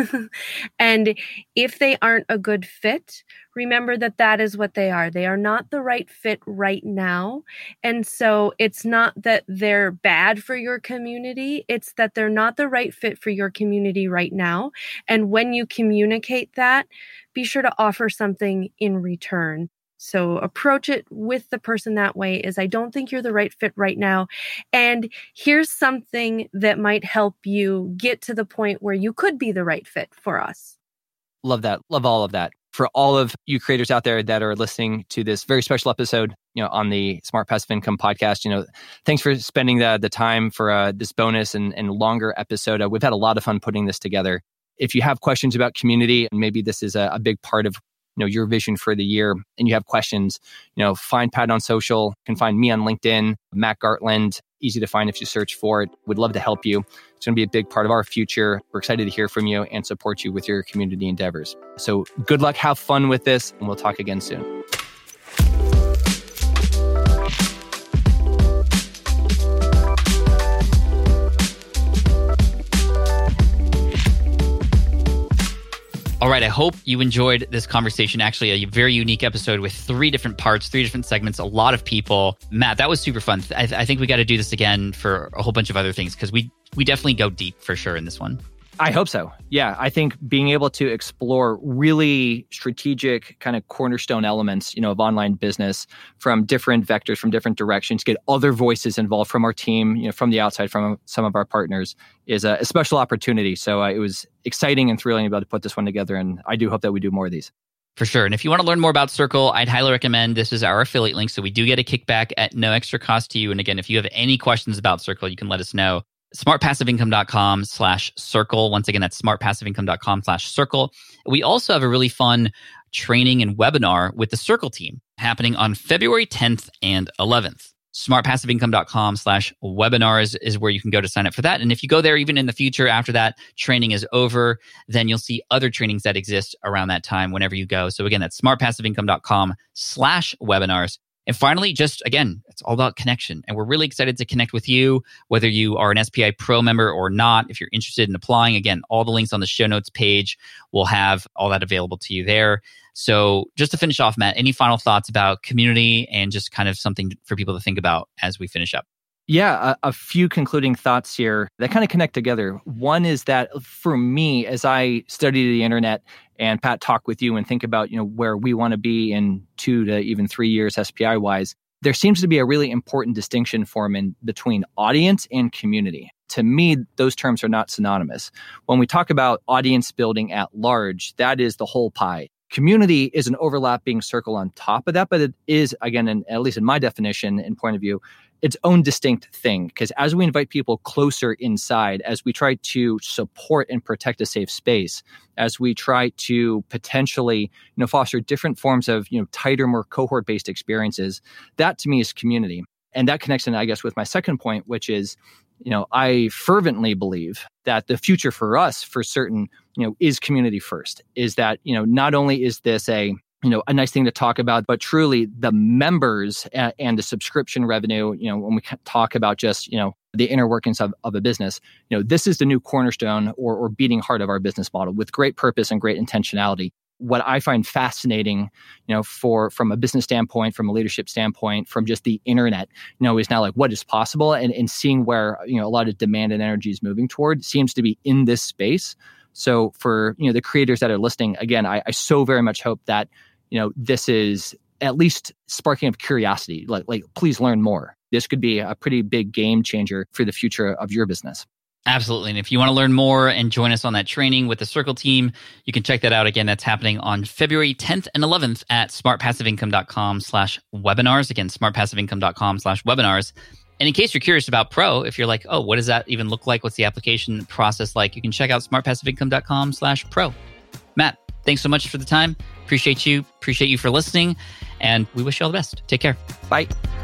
And if they aren't a good fit, remember that that is what they are. They are not the right fit right now. And so it's not that they're bad for your community. It's that they're not the right fit for your community right now. And when you communicate that, be sure to offer something in return. So approach it with the person that way, is I don't think you're the right fit right now. And here's something that might help you get to the point where you could be the right fit for us. Love that. Love all of that. For all of you creators out there that are listening to this very special episode, on the Smart Passive Income podcast, thanks for spending the time for this bonus and longer episode. We've had a lot of fun putting this together. If you have questions about community, and maybe this is a big part of your vision for the year, and you have questions, find Pat on social. You can find me on LinkedIn, Matt Gartland, easy to find if you search for it. Would love to help you. It's going to be a big part of our future. We're excited to hear from you and support you with your community endeavors. So good luck, have fun with this, and we'll talk again soon. All right, I hope you enjoyed this conversation. Actually, a very unique episode with 3 different parts, 3 different segments, a lot of people. Matt, that was super fun. I think we got to do this again for a whole bunch of other things, because we definitely go deep for sure in this one. I hope so. Yeah, I think being able to explore really strategic kind of cornerstone elements, of online business from different vectors, from different directions, get other voices involved from our team, from the outside, from some of our partners, is a special opportunity. So it was exciting and thrilling to be able to put this one together. And I do hope that we do more of these. For sure. And if you want to learn more about Circle, I'd highly recommend, this is our affiliate link. So we do get a kickback at no extra cost to you. And again, if you have any questions about Circle, you can let us know. smartpassiveincome.com/circle. Once again, that's smartpassiveincome.com/circle. We also have a really fun training and webinar with the Circle team happening on February 10th and 11th. smartpassiveincome.com/webinars is where you can go to sign up for that. And if you go there even in the future after that training is over, then you'll see other trainings that exist around that time whenever you go. So again, that's smartpassiveincome.com/webinars. And finally, just again, it's all about connection. And we're really excited to connect with you, whether you are an SPI Pro member or not. If you're interested in applying, again, all the links on the show notes page will have all that available to you there. So just to finish off, Matt, any final thoughts about community and just kind of something for people to think about as we finish up? Yeah, a few concluding thoughts here that kind of connect together. One is that for me, as I study the internet and Pat, talk with you and think about, where we want to be in 2 to even 3 years SPI wise, there seems to be a really important distinction forming between audience and community. To me, those terms are not synonymous. When we talk about audience building at large, that is the whole pie. Community is an overlapping circle on top of that, but it is, again, at least in my definition and point of view, its own distinct thing. Because as we invite people closer inside, as we try to support and protect a safe space, as we try to potentially, foster different forms of, tighter, more cohort-based experiences, that to me is community. And that connects in, I guess, with my second point, which is, I fervently believe that the future for us, for certain, is community first. Is that, not only is this a nice thing to talk about, but truly the members and the subscription revenue, when we talk about just, the inner workings of a business, this is the new cornerstone or beating heart of our business model with great purpose and great intentionality. What I find fascinating, from a business standpoint, from a leadership standpoint, from just the internet, is now like what is possible and seeing where, a lot of demand and energy is moving toward seems to be in this space. So for, the creators that are listening, again, I so very much hope that, this is at least sparking of curiosity, like please learn more. This could be a pretty big game changer for the future of your business. Absolutely. And if you want to learn more and join us on that training with the Circle team, you can check that out. Again, that's happening on February 10th and 11th at smartpassiveincome.com/webinars. Again, smartpassiveincome.com/webinars. And in case you're curious about Pro, if you're like, oh, what does that even look like? What's the application process like? You can check out smartpassiveincome.com/pro. Matt, thanks so much for the time. Appreciate you for listening. And we wish you all the best. Take care. Bye.